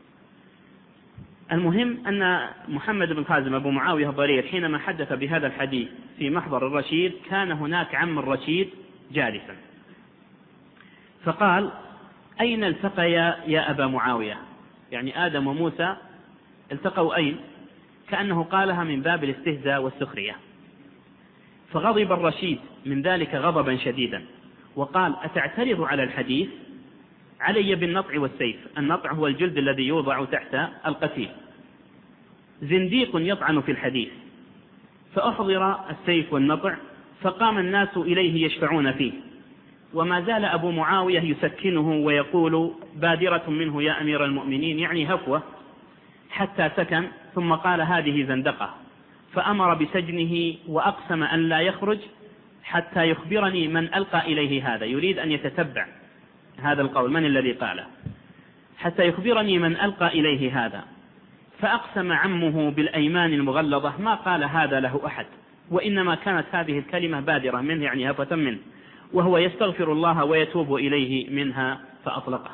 المهم أن محمد بن خازم أبو معاوية الضرير حينما حدث بهذا الحديث في محضر الرشيد كان هناك عم الرشيد جالسا، فقال: أين التقيا يا أبا معاوية؟ يعني آدم وموسى التقوا أين؟ كأنه قالها من باب الاستهزاء والسخرية. فغضب الرشيد من ذلك غضبا شديدا وقال: أتعترض على الحديث؟ علي بالنطع والسيف. النطع هو الجلد الذي يوضع تحت القتيل. زنديق يطعن في الحديث. فأحضر السيف والنطع فقام الناس إليه يشفعون فيه، وما زال أبو معاوية يسكنه ويقول بادرة منه يا أمير المؤمنين، يعني هفوة، حتى سكن، ثم قال: هذه زندقة، فأمر بسجنه وأقسم أن لا يخرج حتى يخبرني من ألقى إليه هذا. يريد أن يتتبع هذا القول من الذي قاله، حتى يخبرني من ألقى إليه هذا. فأقسم عمه بالأيمان المغلظة ما قال هذا له أحد، وإنما كانت هذه الكلمة بادرة منه، يعني هفة منه، وهو يستغفر الله ويتوب إليه منها، فأطلقه.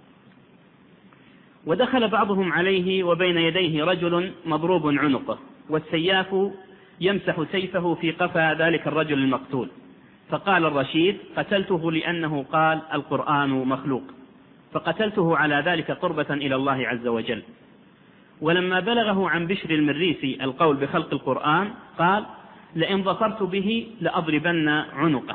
ودخل بعضهم عليه وبين يديه رجل مضروب عنقه، والسياف يمسح سيفه في قفا ذلك الرجل المقتول. فقال الرشيد: قتلته لأنه قال القرآن مخلوق، فقتلته على ذلك قربة إلى الله عز وجل. ولما بلغه عن بشر المريسي القول بخلق القرآن قال: لئن ظفرت به لأضربن عنقه.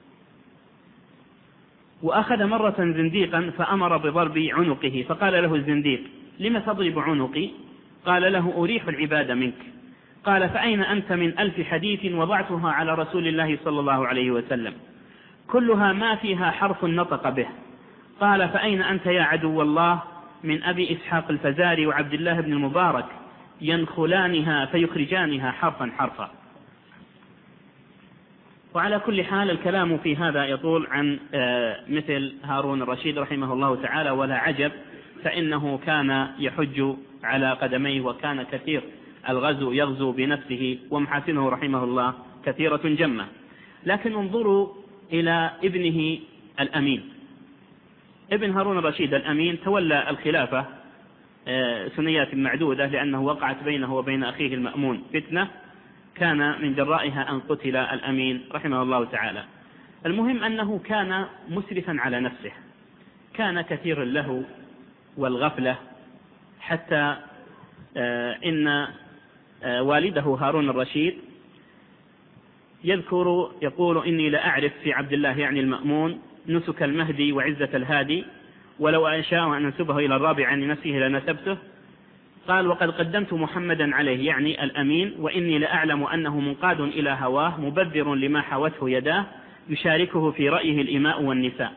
وأخذ مرة زنديقا فأمر بضرب عنقه، فقال له الزنديق: لم تضرب عنقي؟ قال له: أريح العباد منك. قال: فأين أنت من 1000 حديث وضعتها على رسول الله صلى الله عليه وسلم كلها ما فيها حرف نطق به؟ قال: فأين أنت يا عدو الله من أبي إسحاق الفزاري وعبد الله بن المبارك ينخلانها فيخرجانها حرفا حرفا. وعلى كل حال الكلام في هذا يطول عن مثل هارون الرشيد رحمه الله تعالى، ولا عجب، فإنه كان يحج على قدميه، وكان كثير الغزو يغزو بنفسه، ومحاسنه رحمه الله كثيرة جمة. لكن انظروا إلى ابنه الأمين. ابن هارون الرشيد الأمين تولى الخلافة سنيات معدودة، لأنه وقعت بينه وبين أخيه المأمون فتنة كان من جرائها أن قتل الأمين رحمه الله تعالى. المهم أنه كان مسرفا على نفسه، كان كثير له والغفلة، حتى إن والده هارون الرشيد يقول: إني لأعرف في عبد الله يعني المأمون نسك المهدي وعزة الهادي، ولو أشاء أن ننسبه إلى الرابع عن نفسه لنسبته. قال: وقد قدمت محمدا عليه يعني الأمين، وإني لأعلم أنه منقاد إلى هواه مبذر لما حوته يداه، يشاركه في رأيه الإماء والنساء.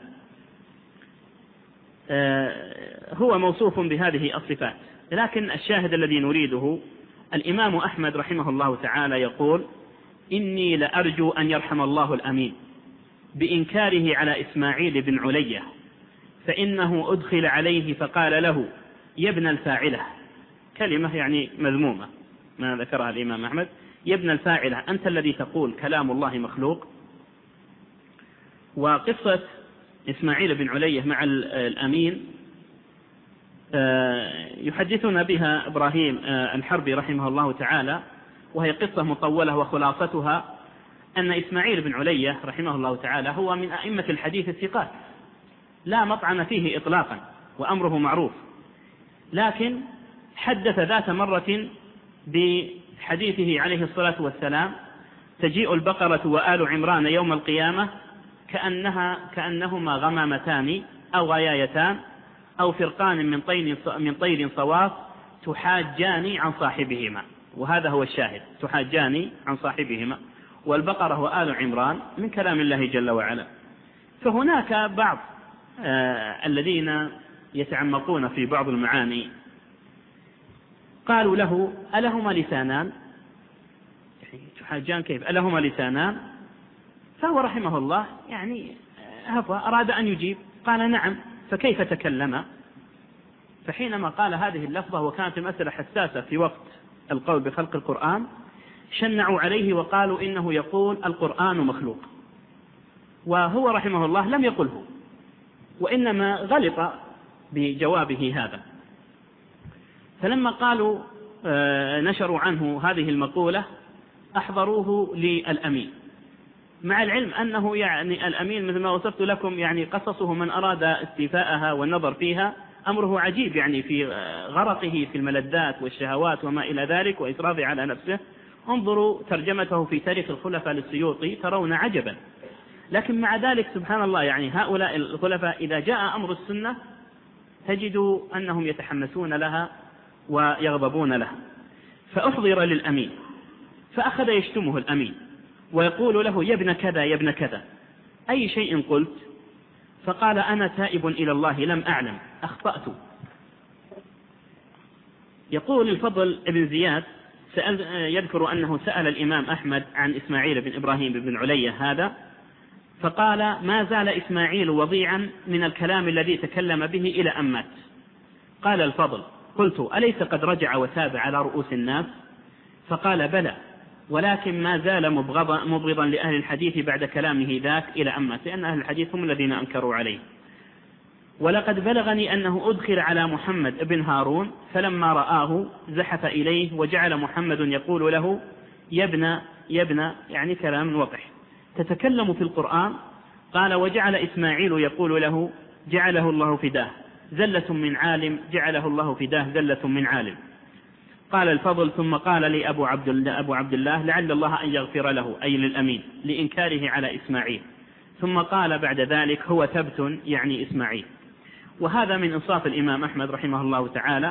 هو موصوف بهذه الصفات. لكن الشاهد الذي نريده الإمام أحمد رحمه الله تعالى يقول: إني لأرجو أن يرحم الله الأمين بإنكاره على إسماعيل بن علية، فإنه أدخل عليه فقال له: يا ابن الفاعلة، كلمة يعني مذمومة ما ذكرها الإمام أحمد. يا ابن الفاعلة أنت الذي تقول كلام الله مخلوق. وقصة إسماعيل بن علية مع الأمين يحدثنا بها إبراهيم الحربي رحمه الله تعالى، وهي قصة مطولة، وخلاصتها أن إسماعيل بن علية رحمه الله تعالى هو من أئمة الحديث الثقات لا مطعن فيه إطلاقا وأمره معروف، لكن حدث ذات مرة بحديثه عليه الصلاة والسلام: تجيء البقرة وآل عمران يوم القيامة كأنهما غمامتان أو غيايتان أو فرقان من طير صواف تحاجان عن صاحبهما. وهذا هو الشاهد، تحاجان عن صاحبهما، والبقرة وآل عمران من كلام الله جل وعلا. فهناك بعض الذين يتعمقون في بعض المعاني قالوا له: ألهما لسانان؟ تحاجان كيف؟ ألهما لسانان؟ فهو رحمه الله يعني أراد أن يجيب، قال: نعم، فكيف تكلم؟ فحينما قال هذه اللفظة وكانت المسألة حساسة في وقت القول بخلق القرآن، شنعوا عليه وقالوا إنه يقول القرآن مخلوق، وهو رحمه الله لم يقله، وإنما غلط بجوابه هذا. فلما قالوا نشروا عنه هذه المقولة أحضروه للأمين، مع العلم أنه يعني الأمين مثل ما وصفت لكم يعني قصصه من أراد استيفاءها والنظر فيها أمره عجيب، يعني في غرقه في الملذات والشهوات وما إلى ذلك وإسرافه على نفسه. انظروا ترجمته في تاريخ الخلفاء للسيوطي ترون عجبا. لكن مع ذلك سبحان الله يعني هؤلاء الخلفاء إذا جاء أمر السنة تجدوا أنهم يتحمسون لها ويغضبون لها. فأحضر للأمين فأخذ يشتمه الأمين ويقول له: يا ابن كذا يا ابن كذا، أي شيء قلت؟ فقال: أنا تائب إلى الله لم أعلم، أخطأت. يقول الفضل ابن زياد يذكر أنه سأل الإمام أحمد عن إسماعيل بن إبراهيم بن علية هذا، فقال: ما زال إسماعيل وضيعا من الكلام الذي تكلم به إلى أن مات. قال الفضل: قلت: أليس قد رجع وتاب على رؤوس الناس؟ فقال: بلى، ولكن ما زال مبغضا لأهل الحديث بعد كلامه ذاك إلى أن مات، لأن أهل الحديث هم الذين أنكروا عليه. ولقد بلغني أنه أدخل على محمد بن هارون فلما رآه زحف إليه وجعل محمد يقول له: يا ابن يعني كلام وضح، تتكلم في القرآن؟ قال: وجعل إسماعيل يقول له: جعله الله فداه زلة من عالم، جعله الله فداه زلة من عالم. قال الفضل: ثم قال لي أبو عبد الله لعل الله أن يغفر له، أي للأمين، لإنكاره على إسماعيل. ثم قال بعد ذلك: هو تبت يعني إسماعيل. وهذا من إنصاف الإمام أحمد رحمه الله تعالى.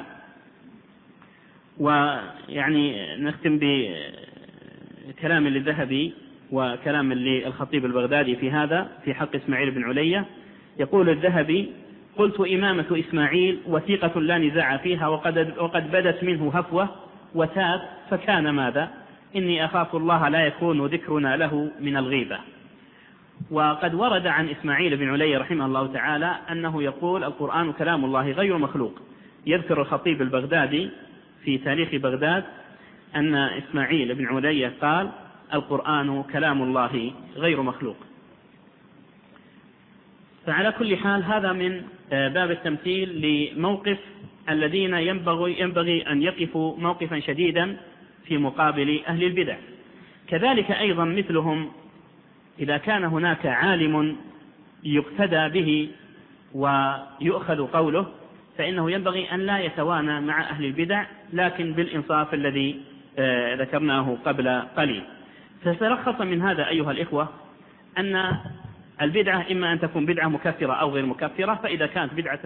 ويعني نختم بكلام للذهبي وكلام للخطيب البغدادي في هذا في حق إسماعيل بن علية. يقول الذهبي: قلت: إمامة إسماعيل وثيقة لا نزاع فيها، وقد بدت منه هفوة وتاب، فكان ماذا؟ إني أخاف الله لا يكون ذكرنا له من الغيبة. وقد ورد عن إسماعيل بن علية رحمه الله تعالى أنه يقول: القرآن كلام الله غير مخلوق. يذكر الخطيب البغدادي في تاريخ بغداد أن إسماعيل بن علية قال: القرآن كلام الله غير مخلوق. فعلى كل حال هذا من باب التمثيل لموقف الذين ينبغي أن يقفوا موقفا شديدا في مقابل أهل البدع. كذلك أيضا مثلهم إذا كان هناك عالم يقتدى به ويؤخذ قوله فإنه ينبغي أن لا يتوانى مع أهل البدع، لكن بالإنصاف الذي ذكرناه قبل قليل. فتلخص من هذا أيها الإخوة أن البدعة إما أن تكون بدعة مكفرة أو غير مكفرة. فإذا كانت بدعة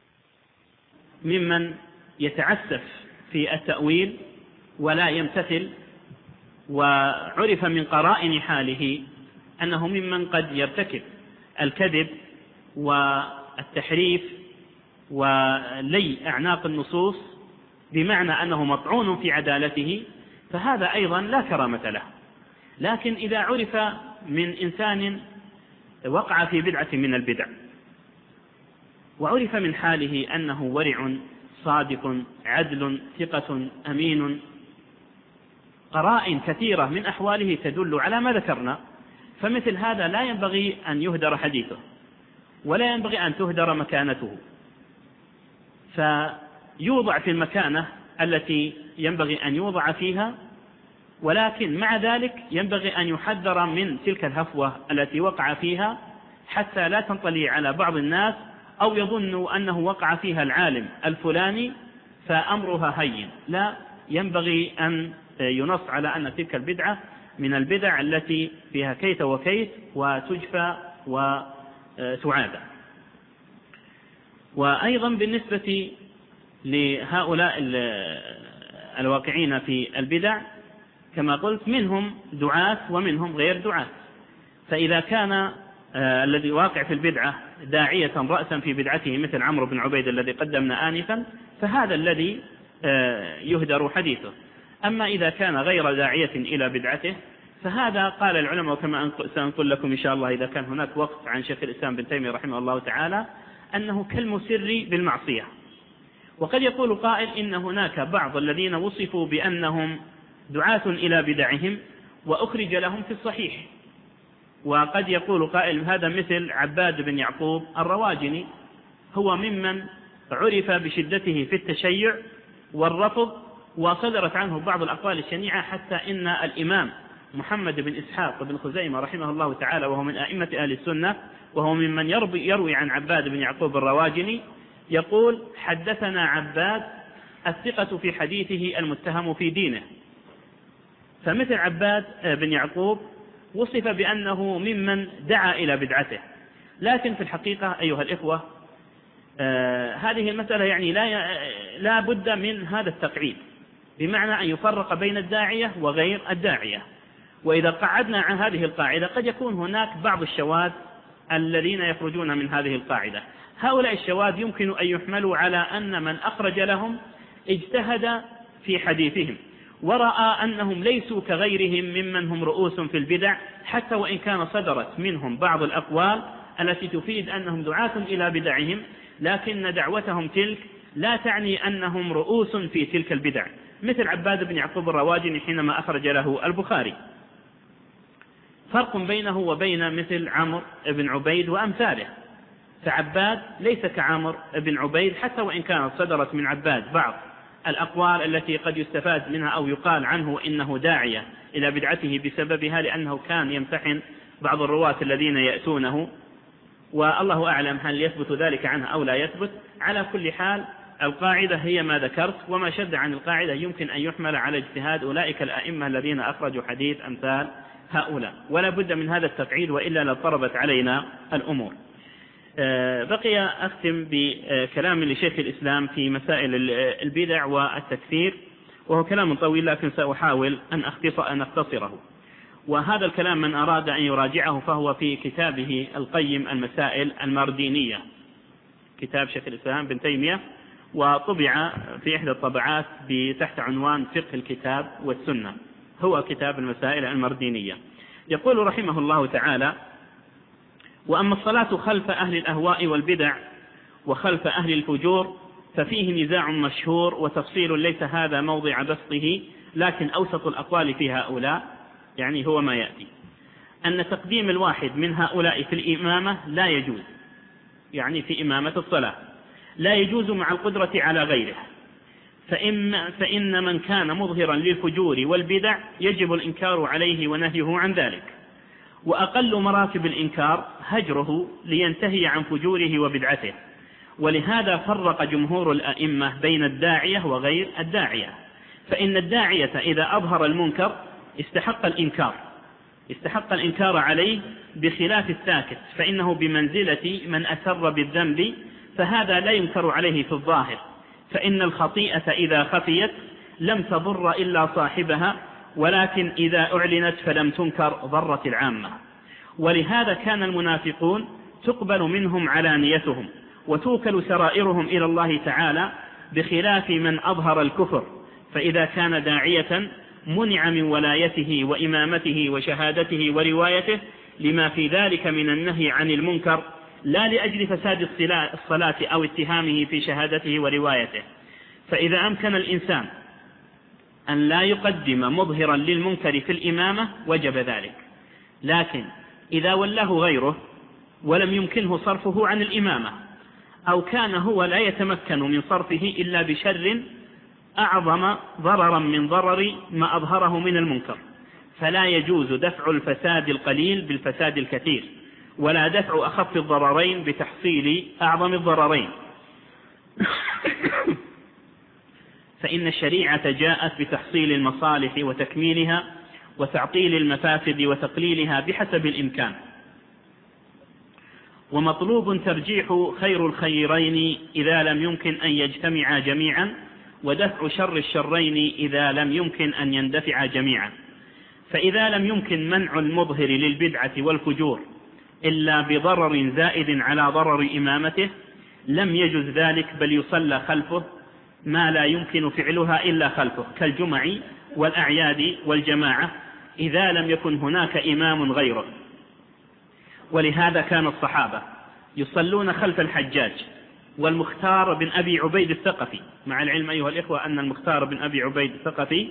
ممن يتعسف في التأويل ولا يمتثل، وعرف من قرائن حاله أنه ممن قد يرتكب الكذب والتحريف ولي أعناق النصوص بمعنى أنه مطعون في عدالته، فهذا أيضا لا كرامة له. لكن إذا عرف من إنسان وقع في بدعة من البدع وعرف من حاله أنه ورع صادق عدل ثقة أمين، قرائن كثيرة من أحواله تدل على ما ذكرنا. فمثل هذا لا ينبغي أن يهدر حديثه ولا ينبغي أن تهدر مكانته، فيوضع في المكانة التي ينبغي أن يوضع فيها، ولكن مع ذلك ينبغي أن يحذر من تلك الهفوة التي وقع فيها حتى لا تنطلي على بعض الناس أو يظنوا أنه وقع فيها العالم الفلاني فأمرها هين. لا، ينبغي أن ينص على أن تلك البدعة من البدع التي فيها كيت وكيت وتجفى وتعادى. وأيضا بالنسبة لهؤلاء الواقعين في البدع كما قلت منهم دعاة ومنهم غير دعاة. فإذا كان الذي واقع في البدعة داعية رأسا في بدعته مثل عمرو بن عبيد الذي قدمنا آنفا فهذا الذي يهدر حديثه. أما إذا كان غير داعية إلى بدعته فهذا قال العلماء، وكما سأنقل لكم إن شاء الله إذا كان هناك وقت عن شيخ الإسلام بن تيمية رحمه الله تعالى، أنه كالمسر بالمعصية. وقد يقول قائل إن هناك بعض الذين وصفوا بأنهم دعاة إلى بدعهم وأخرج لهم في الصحيح. وقد يقول قائل هذا مثل عباد بن يعقوب الرواجني، هو ممن عرف بشدته في التشيع والرفض، وصدرت عنه بعض الأقوال الشنيعة حتى إن الإمام محمد بن إسحاق بن خزيمة رحمه الله تعالى وهو من أئمة أهل السنة وهو ممن يروي عن عباد بن يعقوب الرواجني يقول: حدثنا عباد الثقة في حديثه المتهم في دينه. فمثل عباد بن يعقوب وصف بأنه ممن دعا إلى بدعته، لكن في الحقيقة أيها الإخوة هذه المسألة يعني لا بد من هذا التقعيد، بمعنى أن يفرق بين الداعية وغير الداعية. وإذا قعدنا عن هذه القاعدة قد يكون هناك بعض الشواذ الذين يخرجون من هذه القاعدة. هؤلاء الشواذ يمكن أن يحملوا على أن من أخرج لهم اجتهد في حديثهم ورأى أنهم ليسوا كغيرهم ممن هم رؤوس في البدع، حتى وإن كان صدرت منهم بعض الأقوال التي تفيد أنهم دعاة إلى بدعهم، لكن دعوتهم تلك لا تعني أنهم رؤوس في تلك البدع، مثل عباد بن يعقوب الرواجني حينما أخرج له البخاري. فرق بينه وبين مثل عمرو بن عبيد وأمثاله. فعباد ليس كعمرو بن عبيد، حتى وإن كانت صدرت من عباد بعض الأقوال التي قد يستفاد منها أو يقال عنه إنه داعية إلى بدعته بسببها، لأنه كان يمتحن بعض الرواة الذين يأتونه، والله أعلم هل يثبت ذلك عنه أو لا يثبت. على كل حال القاعدة هي ما ذكرت، وما شد عن القاعدة يمكن أن يحمل على اجتهاد أولئك الأئمة الذين أخرجوا حديث أمثال هؤلاء، ولا بد من هذا التقعيد وإلا لاضطربت علينا الأمور. بقي أختم بكلام لشيخ الإسلام في مسائل البدع والتكفير، وهو كلام طويل لكن سأحاول أن أختصره. وهذا الكلام من أراد أن يراجعه فهو في كتابه القيم المسائل المردينية، كتاب شيخ الإسلام بن تيمية، وطبع في إحدى الطبعات تحت عنوان فقه الكتاب والسنة، هو كتاب المسائل المردينية. يقول رحمه الله تعالى: وأما الصلاة خلف أهل الأهواء والبدع وخلف أهل الفجور ففيه نزاع مشهور وتفصيل ليس هذا موضع بسطه، لكن أوسط الأقوال في هؤلاء يعني هو ما يأتي: أن تقديم الواحد من هؤلاء في الإمامة لا يجوز، يعني في إمامة الصلاة لا يجوز مع القدرة على غيره، فإن من كان مظهرا للفجور والبدع يجب الإنكار عليه ونهيه عن ذلك، وأقل مراتب الإنكار هجره لينتهي عن فجوره وبدعته. ولهذا فرق جمهور الأئمة بين الداعية وغير الداعية، فإن الداعية إذا أظهر المنكر استحق الإنكار عليه، بخلاف الساكت فإنه بمنزلة من أسر بالذنب، فهذا لا ينكر عليه في الظاهر، فإن الخطيئة إذا خفيت لم تضر إلا صاحبها، ولكن إذا أعلنت فلم تنكر ضرت العامة. ولهذا كان المنافقون تقبل منهم علانيتهم وتوكل سرائرهم إلى الله تعالى، بخلاف من أظهر الكفر، فإذا كان داعية منع من ولايته وإمامته وشهادته وروايته لما في ذلك من النهي عن المنكر، لا لأجل فساد الصلاة أو اتهامه في شهادته وروايته، فإذا أمكن الإنسان أن لا يقدم مظهرا للمنكر في الإمامة وجب ذلك، لكن إذا ولاه غيره ولم يمكنه صرفه عن الإمامة، أو كان هو لا يتمكن من صرفه إلا بشر أعظم ضررا من ضرر ما أظهره من المنكر، فلا يجوز دفع الفساد القليل بالفساد الكثير، ولا دفع أخف الضررين بتحصيل أعظم الضررين. فإن الشريعة جاءت بتحصيل المصالح وتكميلها، وتعطيل المفاسد وتقليلها بحسب الإمكان. ومطلوب ترجيح خير الخيرين إذا لم يمكن أن يجتمعا جميعا، ودفع شر الشرين إذا لم يمكن أن يندفعا جميعا. فإذا لم يمكن منع المظهر للبدعة والفجور إلا بضرر زائد على ضرر إمامته لم يجز ذلك، بل يصلى خلفه ما لا يمكن فعلها إلا خلفه، كالجمع والأعياد والجماعة إذا لم يكن هناك إمام غيره. ولهذا كان الصحابة يصلون خلف الحجاج والمختار بن أبي عبيد الثقفي، مع العلم أيها الإخوة أن المختار بن أبي عبيد الثقفي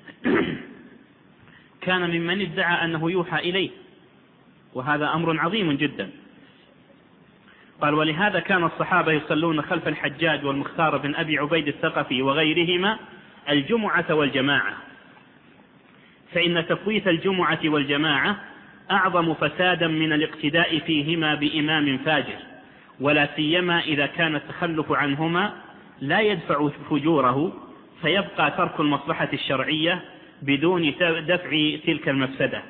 كان ممن ادعى أنه يوحى إليه، وهذا أمر عظيم جدا. قال: ولهذا كان الصحابة يصلون خلف الحجاج والمختار بن أبي عبيد الثقفي وغيرهما الجمعة والجماعة، فإن تفويت الجمعة والجماعة أعظم فسادا من الاقتداء فيهما بإمام فاجر، ولا سيما إذا كان التخلف عنهما لا يدفع فجوره، فيبقى ترك المصلحة الشرعية بدون دفع تلك المفسدة.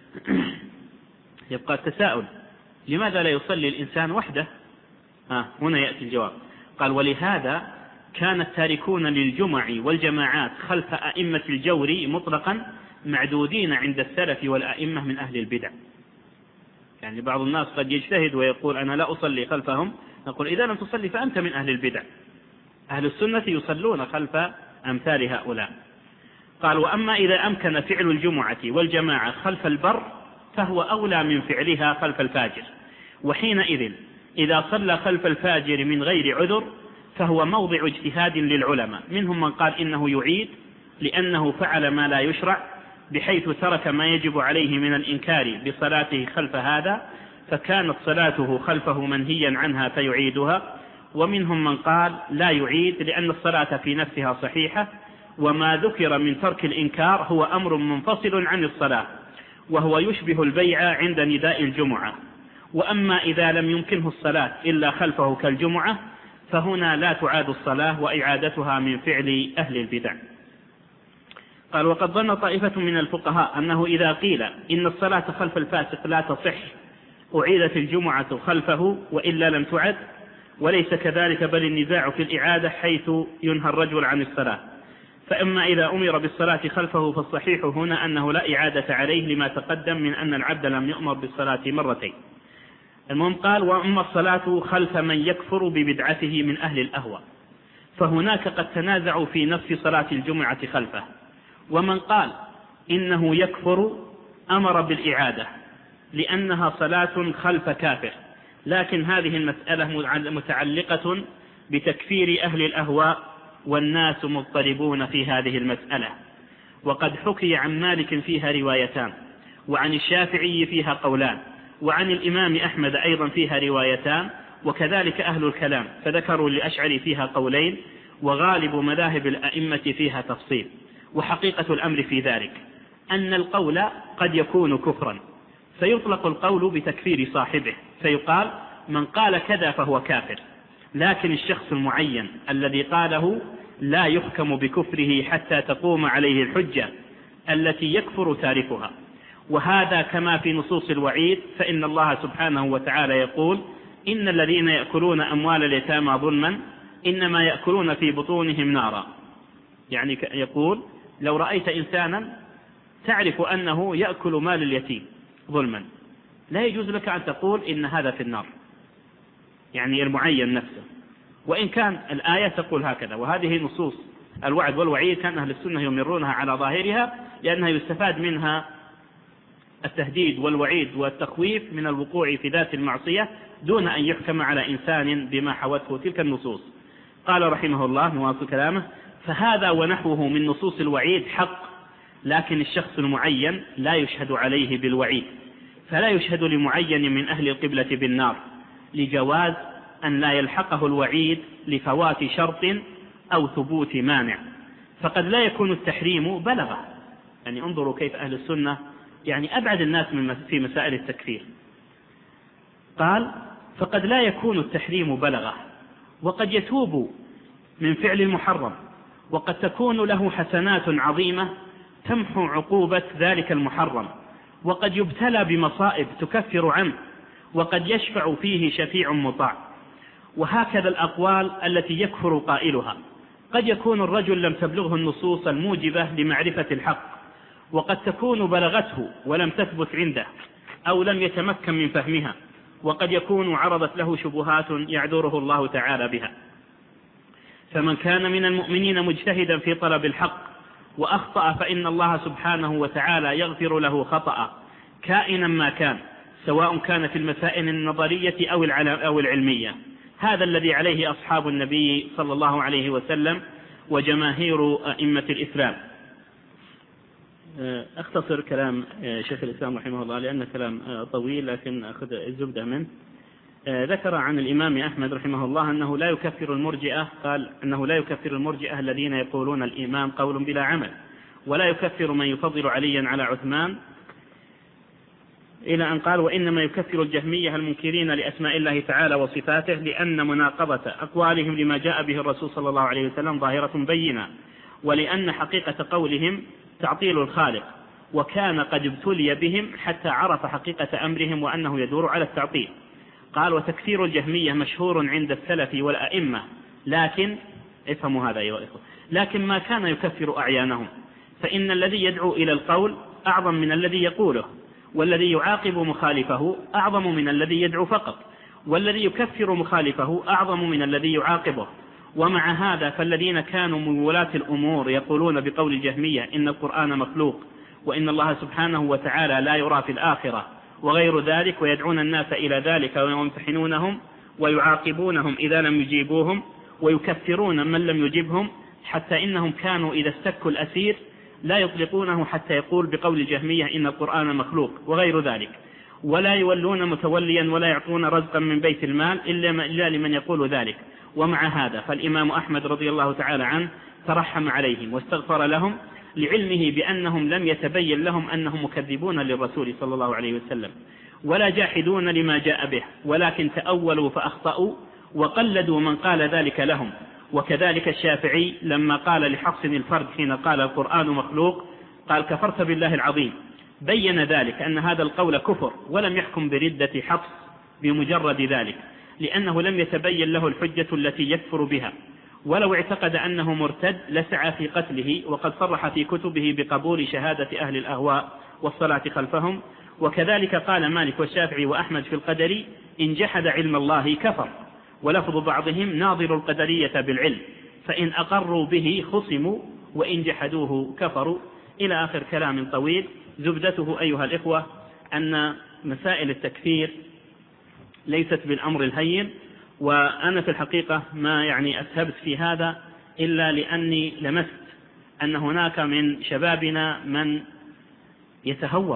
يبقى التساؤل: لماذا لا يصلي الإنسان وحده؟ هنا يأتي الجواب. قال: ولهذا كان التاركون للجمع والجماعات خلف أئمة الجور مطلقا معدودين عند السلف والأئمة من أهل البدع. يعني بعض الناس قد يجتهد ويقول أنا لا أصلي خلفهم، نقول: إذا لم تصلي فأنت من أهل البدع. أهل السنة يصلون خلف أمثال هؤلاء. قال: وأما إذا أمكن فعل الجمعة والجماعة خلف البر فهو أولى من فعلها خلف الفاجر، وحينئذ إذا صلى خلف الفاجر من غير عذر فهو موضع اجتهاد للعلماء، منهم من قال إنه يعيد لأنه فعل ما لا يشرع، بحيث ترك ما يجب عليه من الإنكار بصلاته خلف هذا، فكانت صلاته خلفه منهيا عنها فيعيدها. ومنهم من قال لا يعيد لأن الصلاة في نفسها صحيحة، وما ذكر من ترك الإنكار هو أمر منفصل عن الصلاة، وهو يشبه البيع عند نداء الجمعة. وأما إذا لم يمكنه الصلاة إلا خلفه كالجمعة فهنا لا تعاد الصلاة، وإعادتها من فعل أهل البدع. قال: وقد ظن طائفة من الفقهاء أنه إذا قيل إن الصلاة خلف الفاسق لا تصح أعيدت الجمعة خلفه وإلا لم تعد، وليس كذلك، بل النزاع في الإعادة حيث ينهى الرجل عن الصلاة. فإما إذا أمر بالصلاة خلفه فالصحيح هنا أنه لا إعادة عليه لما تقدم من أن العبد لم يؤمر بالصلاة مرتين. المهم قال: وأما الصلاة خلف من يكفر ببدعته من أهل الأهواء فهناك قد تنازعوا في نفس صلاة الجمعة خلفه، ومن قال إنه يكفر أمر بالإعادة لأنها صلاة خلف كافر، لكن هذه المسألة متعلقة بتكفير أهل الأهواء، والناس مضطربون في هذه المسألة. وقد حكي عن مالك فيها روايتان، وعن الشافعي فيها قولان، وعن الإمام أحمد أيضا فيها روايتان، وكذلك أهل الكلام فذكروا للأشعري فيها قولين، وغالب مذاهب الأئمة فيها تفصيل. وحقيقة الأمر في ذلك أن القول قد يكون كفرا، فيطلق القول بتكفير صاحبه، فيقال من قال كذا فهو كافر، لكن الشخص المعين الذي قاله لا يحكم بكفره حتى تقوم عليه الحجة التي يكفر تاركها. وهذا كما في نصوص الوعيد، فإن الله سبحانه وتعالى يقول: إن الذين يأكلون أموال اليتامى ظلما إنما يأكلون في بطونهم نارا. يعني يقول لو رأيت إنسانا تعرف أنه يأكل مال اليتيم ظلما لا يجوز لك أن تقول إن هذا في النار، يعني المعين نفسه، وإن كان الآية تقول هكذا. وهذه نصوص الوعد والوعيد كان أهل السنة يمرونها على ظاهرها، لأنها يستفاد منها التهديد والوعيد والتخويف من الوقوع في ذات المعصية دون أن يحكم على إنسان بما حوته تلك النصوص. قال رحمه الله مواصل كلامه: فهذا ونحوه من نصوص الوعيد حق، لكن الشخص المعين لا يشهد عليه بالوعيد، فلا يشهد لمعين من أهل القبلة بالنار لجواز أن لا يلحقه الوعيد لفوات شرط أو ثبوت مانع. فقد لا يكون التحريم بلغة، يعني انظروا كيف أهل السنة يعني أبعد الناس في مسائل التكفير. قال فقد لا يكون التحريم بلغة، وقد يتوب من فعل المحرم، وقد تكون له حسنات عظيمة تمحو عقوبة ذلك المحرم، وقد يبتلى بمصائب تكفر عنه، وقد يشفع فيه شفيع مطاع. وهكذا الأقوال التي يكفر قائلها، قد يكون الرجل لم تبلغه النصوص الموجبة لمعرفة الحق، وقد تكون بلغته ولم تثبت عنده أو لم يتمكن من فهمها، وقد يكون عرضت له شبهات يعذره الله تعالى بها. فمن كان من المؤمنين مجتهدا في طلب الحق وأخطأ فإن الله سبحانه وتعالى يغفر له خطأ كائنا ما كان، سواء كان في المسائل النظرية أو العلمية. هذا الذي عليه أصحاب النبي صلى الله عليه وسلم وجماهير أئمة الإسلام. أختصر كلام شيخ الإسلام رحمه الله لأن كلام طويل، لكن أخذ الزبدة منه. ذكر عن الإمام أحمد رحمه الله أنه لا يكفر المرجئة، قال أنه لا يكفر المرجئة الذين يقولون الإيمان قول بلا عمل، ولا يكفر من يفضل عليا على عثمان، إلى أن قال وإنما يكفر الجهمية المنكرين لأسماء الله تعالى وصفاته، لأن مناقضة أقوالهم لما جاء به الرسول صلى الله عليه وسلم ظاهرة بينة، ولأن حقيقة قولهم تعطيل الخالق، وكان قد ابتلي بهم حتى عرف حقيقة أمرهم وأنه يدور على التعطيل. قال وتكفير الجهمية مشهور عند السلف والأئمة، لكن افهموا هذا أيها الإخوة، لكن ما كان يكفر أعيانهم، فإن الذي يدعو إلى القول أعظم من الذي يقوله، والذي يعاقب مخالفه أعظم من الذي يدعو فقط، والذي يكفر مخالفه أعظم من الذي يعاقبه. ومع هذا فالذين كانوا من ولاة الأمور يقولون بقول الجهمية إن القرآن مخلوق، وإن الله سبحانه وتعالى لا يرى في الآخرة وغير ذلك، ويدعون الناس إلى ذلك ويمتحنونهم ويعاقبونهم إذا لم يجيبوهم، ويكفرون من لم يجبهم، حتى إنهم كانوا إذا استكوا الأسير لا يطلقونه حتى يقول بقول الجهمية إن القرآن مخلوق وغير ذلك، ولا يولون متوليا ولا يعطون رزقا من بيت المال إلا لمن يقول ذلك. ومع هذا فالإمام أحمد رضي الله تعالى عنه ترحم عليهم واستغفر لهم، لعلمه بأنهم لم يتبين لهم أنهم مكذبون للرسول صلى الله عليه وسلم ولا جاحدون لما جاء به، ولكن تأولوا فأخطأوا وقلدوا من قال ذلك لهم. وكذلك الشافعي لما قال لحفص الفرد حين قال القرآن مخلوق قال كفرت بالله العظيم، بين ذلك أن هذا القول كفر، ولم يحكم بردة حفص بمجرد ذلك، لأنه لم يتبين له الحجة التي يكفر بها، ولو اعتقد أنه مرتد لسعى في قتله، وقد صرح في كتبه بقبول شهادة أهل الأهواء والصلاة خلفهم. وكذلك قال مالك والشافعي وأحمد في القدر إن جحد علم الله كفر، ولفظ بعضهم ناظر القدرية بالعلم، فإن أقروا به خصموا وإن جحدوه كفروا، إلى آخر كلام طويل. زبدته أيها الإخوة أن مسائل التكفير ليست بالأمر الهين، وأنا في الحقيقة ما يعني أسهبت في هذا إلا لأني لمست أن هناك من شبابنا من يتهور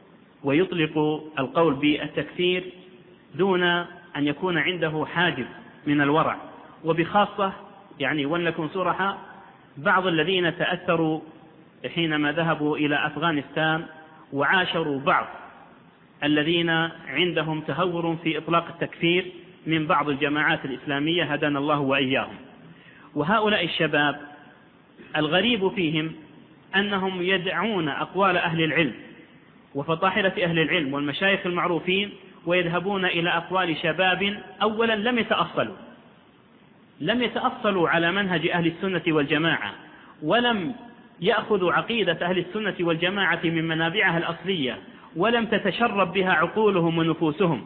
ويطلق القول بالتكفير دون أن يكون عنده حاجز من الورع، وبخاصة يعني ولنكن صرحا بعض الذين تأثروا حينما ذهبوا إلى أفغانستان وعاشروا بعض الذين عندهم تهور في إطلاق التكفير من بعض الجماعات الإسلامية هدانا الله وإياهم. وهؤلاء الشباب الغريب فيهم أنهم يدعون أقوال أهل العلم وفطاحلة أهل العلم والمشايخ المعروفين، ويذهبون إلى أقوال شباب أولا لم يتأصلوا على منهج أهل السنة والجماعة، ولم يأخذوا عقيدة أهل السنة والجماعة من منابعها الأصلية، ولم تتشرب بها عقولهم ونفوسهم.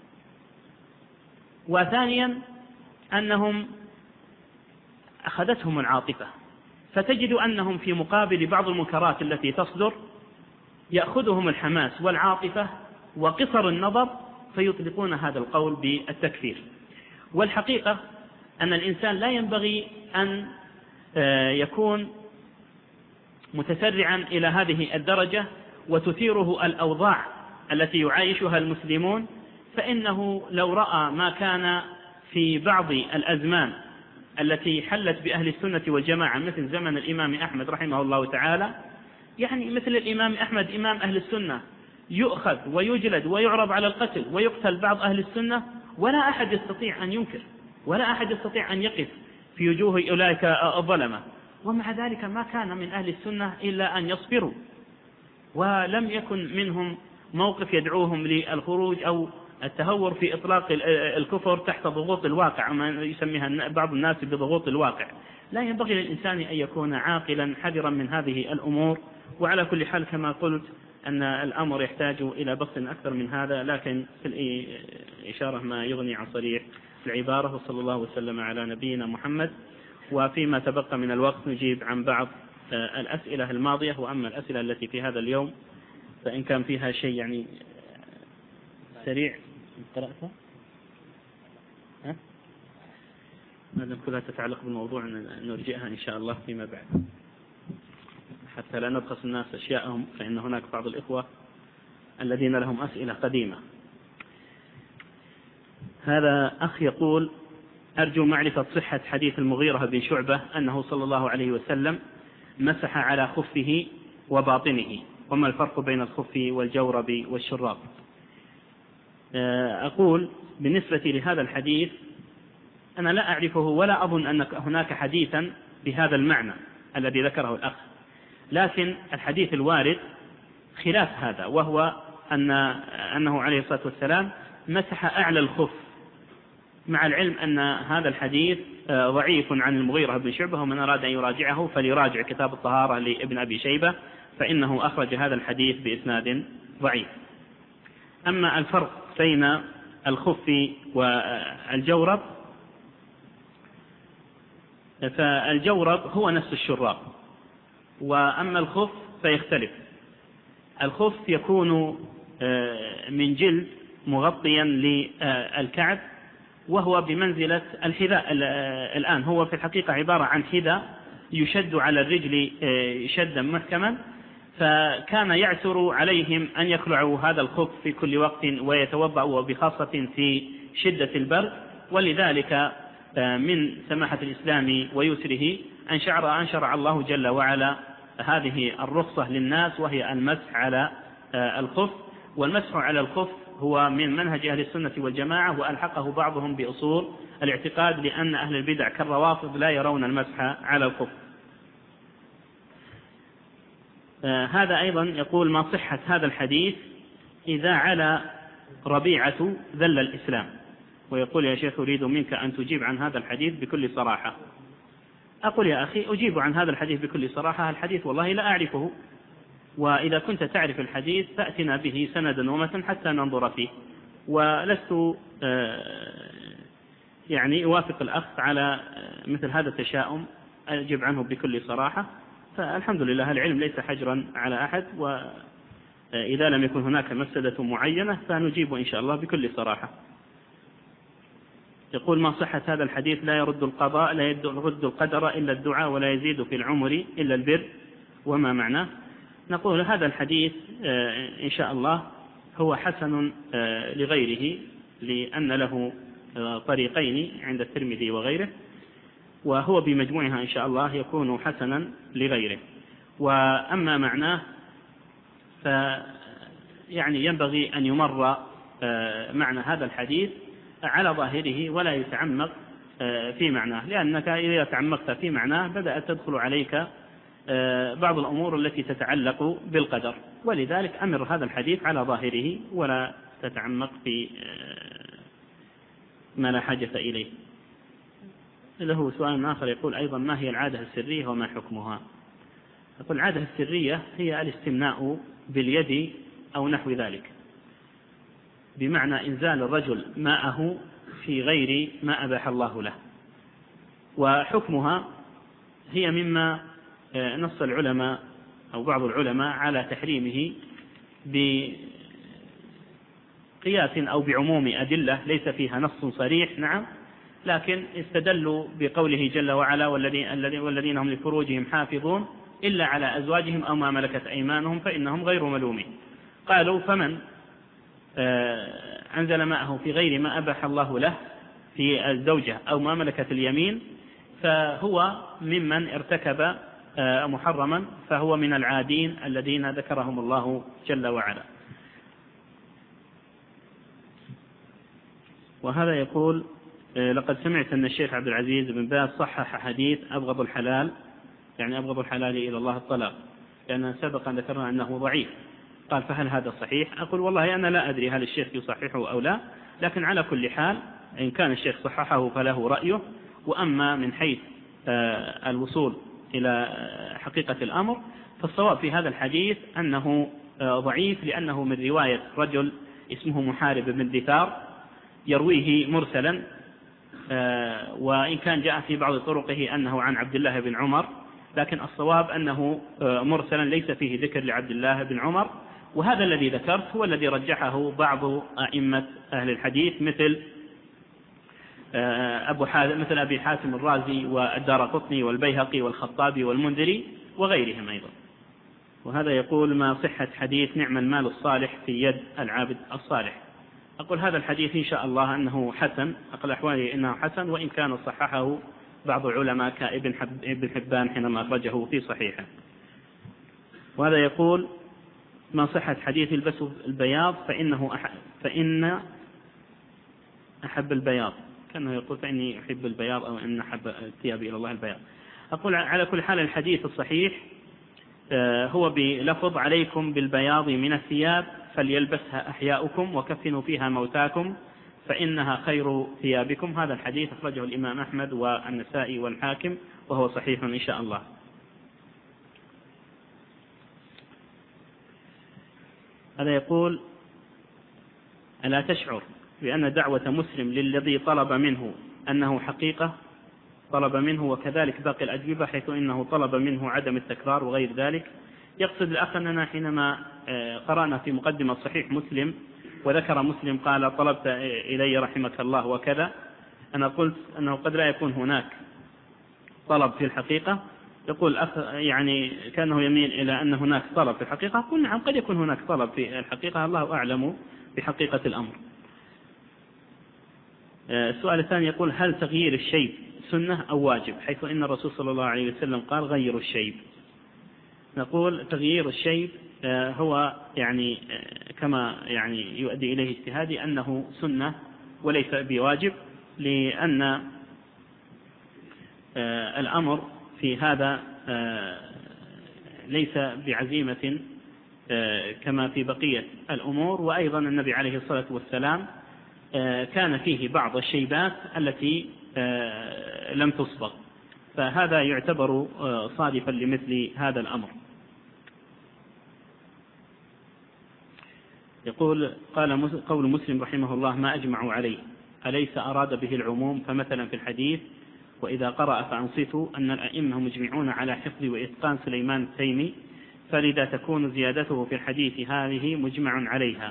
وثانيا أنهم أخذتهم العاطفة، فتجد أنهم في مقابل بعض المنكرات التي تصدر يأخذهم الحماس والعاطفة وقصر النظر، فيطلقون هذا القول بالتكفير. والحقيقة أن الإنسان لا ينبغي أن يكون متسرعا إلى هذه الدرجة وتثيره الأوضاع التي يعايشها المسلمون، فإنه لو رأى ما كان في بعض الأزمان التي حلت بأهل السنة والجماعة مثل زمن الإمام أحمد رحمه الله تعالى، يعني مثل الإمام أحمد إمام أهل السنة يؤخذ ويجلد ويعرض على القتل ويقتل بعض أهل السنة، ولا أحد يستطيع أن ينكر ولا أحد يستطيع أن يقف في وجوه أولئك الظلمة، ومع ذلك ما كان من أهل السنة إلا أن يصبروا، ولم يكن منهم موقف يدعوهم للخروج أو التهور في إطلاق الكفر تحت ضغوط الواقع، ما يسميها بعض الناس بضغوط الواقع. لا ينبغي للإنسان أن يكون عاقلا حذرا من هذه الأمور. وعلى كل حال كما قلت أن الأمر يحتاج إلى بسط أكثر من هذا، لكن في الإشارة ما يغني عن صريح العبارة. وصلى الله وسلم على نبينا محمد. وفيما تبقى من الوقت نجيب عن بعض الأسئلة الماضية، وأما الأسئلة التي في هذا اليوم فإن كان فيها شيء يعني سريع قرأتها ماذا كلها تتعلق بالموضوع نرجئها إن شاء الله فيما بعد حتى لا نبخس الناس أشياءهم، فإن هناك بعض الإخوة الذين لهم أسئلة قديمة. هذا أخ يقول: أرجو معرفة صحة حديث المغيرة بن شعبة أنه صلى الله عليه وسلم مسح على خفه وباطنه، وما الفرق بين الخف والجورب والشراب؟ أقول بالنسبة لهذا الحديث أنا لا أعرفه ولا أظن أن هناك حديثا بهذا المعنى الذي ذكره الأخ، لكن الحديث الوارد خلاف هذا، وهو أنه عليه الصلاة والسلام مسح أعلى الخف، مع العلم أن هذا الحديث ضعيف عن المغيرة بن شعبة، ومن أراد أن يراجعه فليراجع كتاب الطهارة لابن أبي شيبة، فإنه أخرج هذا الحديث بإسناد ضعيف. أما الفرق بين الخف والجورب، فالجورب هو نفس الشراب، وأما الخف فيختلف. الخف يكون من جلد مغطيا للكعب، وهو بمنزلة الحذاء. الآن هو في الحقيقة عبارة عن حذاء يشد على الرجل شدا محكما، فكان يعثر عليهم أن يخلعوا هذا الخف في كل وقت ويتوضأوا، بخاصة في شدة البرد، ولذلك من سماحة الإسلام ويسره أن شرع الله جل وعلا هذه الرخصة للناس، وهي المسح على الخف. والمسح على الخف هو من منهج أهل السنة والجماعة، وألحقه بعضهم بأصول الاعتقاد، لأن أهل البدع كالروافض لا يرون المسح على الخف. هذا أيضا يقول: ما صحة هذا الحديث إذا على ربيعة ذل الإسلام؟ ويقول: يا شيخ أريد منك أن تجيب عن هذا الحديث بكل صراحة. أقول: يا أخي أجيب عن هذا الحديث بكل صراحة، الحديث والله لا أعرفه، وإذا كنت تعرف الحديث فأتنا به سندا ومتن حتى ننظر فيه. ولست يعني أوافق الأخ على مثل هذا التشاؤم، أجيب عنه بكل صراحة. فالحمد لله العلم ليس حجرا على أحد، وإذا لم يكن هناك مفسدة معينة فنجيب إن شاء الله بكل صراحة. يقول: ما صحة هذا الحديث لا يرد القضاء لا يرد القدر إلا الدعاء ولا يزيد في العمر إلا البر، وما معناه؟ نقول هذا الحديث إن شاء الله هو حسن لغيره، لأن له طريقين عند الترمذي وغيره، وهو بمجموعها إن شاء الله يكون حسنا لغيره. وأما معناه فيعني ينبغي أن يمر معنى هذا الحديث على ظاهره ولا يتعمق في معناه، لأنك إذا تعمقت في معناه بدأت تدخل عليك بعض الأمور التي تتعلق بالقدر، ولذلك أمر هذا الحديث على ظاهره ولا تتعمق في ما لا حاجة إليه. له سؤال آخر يقول أيضا: ما هي العادة السرية وما حكمها؟ يقول: العادة السرية هي الاستمناء باليد أو نحو ذلك، بمعنى إنزال الرجل ماءه في غير ما أباح الله له. وحكمها هي مما نص العلماء أو بعض العلماء على تحريمه بقياس أو بعموم أدلة ليس فيها نص صريح، نعم، لكن استدلوا بقوله جل وعلا والذين هم لفروجهم حافظون إلا على أزواجهم أو ما ملكت أيمانهم فإنهم غير ملومين. قالوا فمن أنزل معه في غير ما أباح الله له في الزوجة أو ما ملكت اليمين فهو ممن ارتكب محرما، فهو من العادين الذين ذكرهم الله جل وعلا. وهذا يقول لقد سمعت أن الشيخ عبد العزيز بن باز صحح حديث أبغض الحلال، يعني أبغض الحلال إلى الله الطلاق، لأن سبقا ذكرنا أنه ضعيف. قال فهل هذا صحيح؟ أقول والله أنا لا أدري هل الشيخ يصححه أو لا، لكن على كل حال إن كان الشيخ صححه فله رأيه. وأما من حيث الوصول إلى حقيقة الأمر فالصواب في هذا الحديث أنه ضعيف، لأنه من رواية رجل اسمه محارب بن دثار يرويه مرسلا، وإن كان جاء في بعض طرقه أنه عن عبد الله بن عمر، لكن الصواب أنه مرسلا ليس فيه ذكر لعبد الله بن عمر. وهذا الذي ذكرت هو الذي رجحه بعض أئمة أهل الحديث مثل أبي حاتم الرازي والدارقطني والبيهقي والخطابي والمنذري وغيرهم أيضا. وهذا يقول ما صحة حديث نعم المال الصالح في يد العابد الصالح؟ أقول هذا الحديث إن شاء الله أنه حسن، أقل أحواله إنه حسن، وإن كان صححه بعض العلماء كابن حبان حينما أخرجه في صحيحه. وهذا يقول ما صحة حديث البس البياض فإن أحب البياض، كأنه يقول فإني أحب البياض أو أن أحب الثياب إلى الله البياض. أقول على كل حال الحديث الصحيح هو بلفظ عليكم بالبياض من الثياب فليلبسها أحياؤكم وكفنوا فيها موتاكم فإنها خير ثيابكم. هذا الحديث أخرجه الإمام أحمد والنسائي والحاكم وهو صحيح إن شاء الله. هذا يقول ألا تشعر بأن دعوة مسلم للذي طلب منه أنه حقيقة طلب منه وكذلك باقي الأجوبة، حيث إنه طلب منه عدم التكرار وغير ذلك؟ يقصد الأخ أننا حينما قرأنا في مقدمة صحيح مسلم وذكر مسلم قال طلبت إلي رحمك الله وكذا، أنا قلت أنه قد لا يكون هناك طلب في الحقيقة. يقول أخ يعني كأنه يميل إلى أن هناك طلب في الحقيقة. قل نعم قد يكون هناك طلب في الحقيقة، الله أعلم بحقيقة الأمر. السؤال الثاني يقول هل تغيير الشيب سنة أو واجب، حيث إن الرسول صلى الله عليه وسلم قال غيروا الشيب؟ نقول تغيير الشيب هو يعني كما يعني يؤدي إليه اجتهادي أنه سنة وليس بواجب، لأن الأمر في هذا ليس بعزيمة كما في بقية الأمور. وأيضا النبي عليه الصلاة والسلام كان فيه بعض الشيبات التي لم تصبغ، فهذا يعتبر صادفا لمثل هذا الأمر. يقول قول مسلم رحمه الله ما أجمعوا عليه، أليس أراد به العموم؟ فمثلا في الحديث وإذا قرأ فأنصتوا أن الأئمة مجمعون على حفظ وإتقان سليمان التيمي، فلذا تكون زيادته في الحديث هذه مجمع عليها.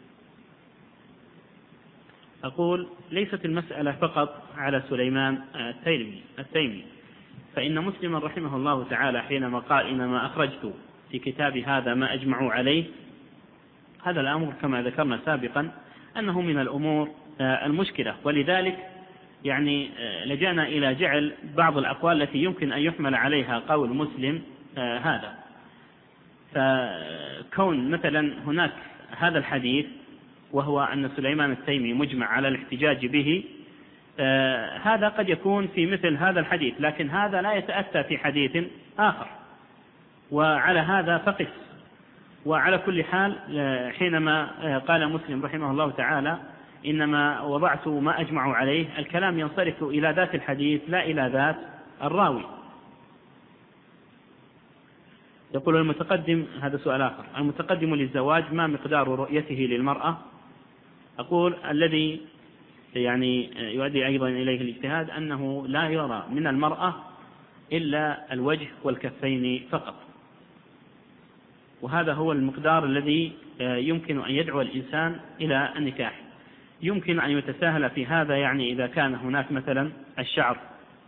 أقول ليست المسألة فقط على سليمان التيمي، فإن مسلما رحمه الله تعالى حينما قال إنما أخرجت في كتاب هذا ما أجمعوا عليه، هذا الأمر كما ذكرنا سابقا أنه من الأمور المشكلة، ولذلك يعني لجأنا إلى جعل بعض الأقوال التي يمكن أن يحمل عليها قول مسلم هذا. فكون مثلا هناك هذا الحديث وهو أن سليمان التيمي مجمع على الاحتجاج به، هذا قد يكون في مثل هذا الحديث، لكن هذا لا يتأتى في حديث آخر، وعلى هذا فقس. وعلى كل حال حينما قال مسلم رحمه الله تعالى إنما وضعت ما أجمع عليه، الكلام ينصرف إلى ذات الحديث لا إلى ذات الراوي. يقول المتقدم، هذا سؤال آخر، المتقدم للزواج ما مقدار رؤيته للمرأة؟ أقول الذي يعني يؤدي أيضا إليه الاجتهاد أنه لا يرى من المرأة إلا الوجه والكفين فقط، وهذا هو المقدار الذي يمكن أن يدعو الإنسان إلى النكاح. يمكن أن يتساهل في هذا، يعني إذا كان هناك مثلا الشعر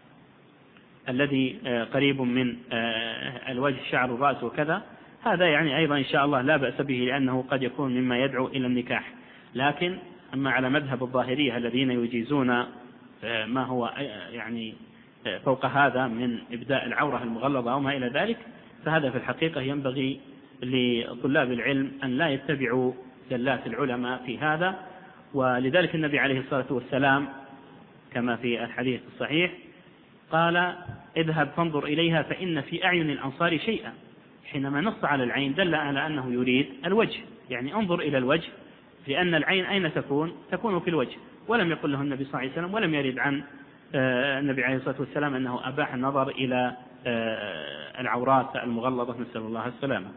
الذي قريب من الوجه، شعر الرأس وكذا، هذا يعني أيضا إن شاء الله لا بأس به، لأنه قد يكون مما يدعو إلى النكاح. لكن أما على مذهب الظاهرية الذين يجيزون ما هو يعني فوق هذا من إبداء العورة المغلظة أو ما إلى ذلك، فهذا في الحقيقة ينبغي لطلاب العلم أن لا يتبعوا زلات العلماء في هذا. ولذلك النبي عليه الصلاة والسلام كما في الحديث الصحيح قال: اذهب فانظر إليها فإن في أعين الأنصار شيئا. حينما نص على العين دل على أنه يريد الوجه، يعني انظر إلى الوجه، لأن العين أين تكون في الوجه. ولم يقل له النبي صلى الله عليه وسلم، ولم يرد عن النبي عليه الصلاة والسلام أنه أباح النظر إلى العورات المغلظة، نسأل الله السلامة.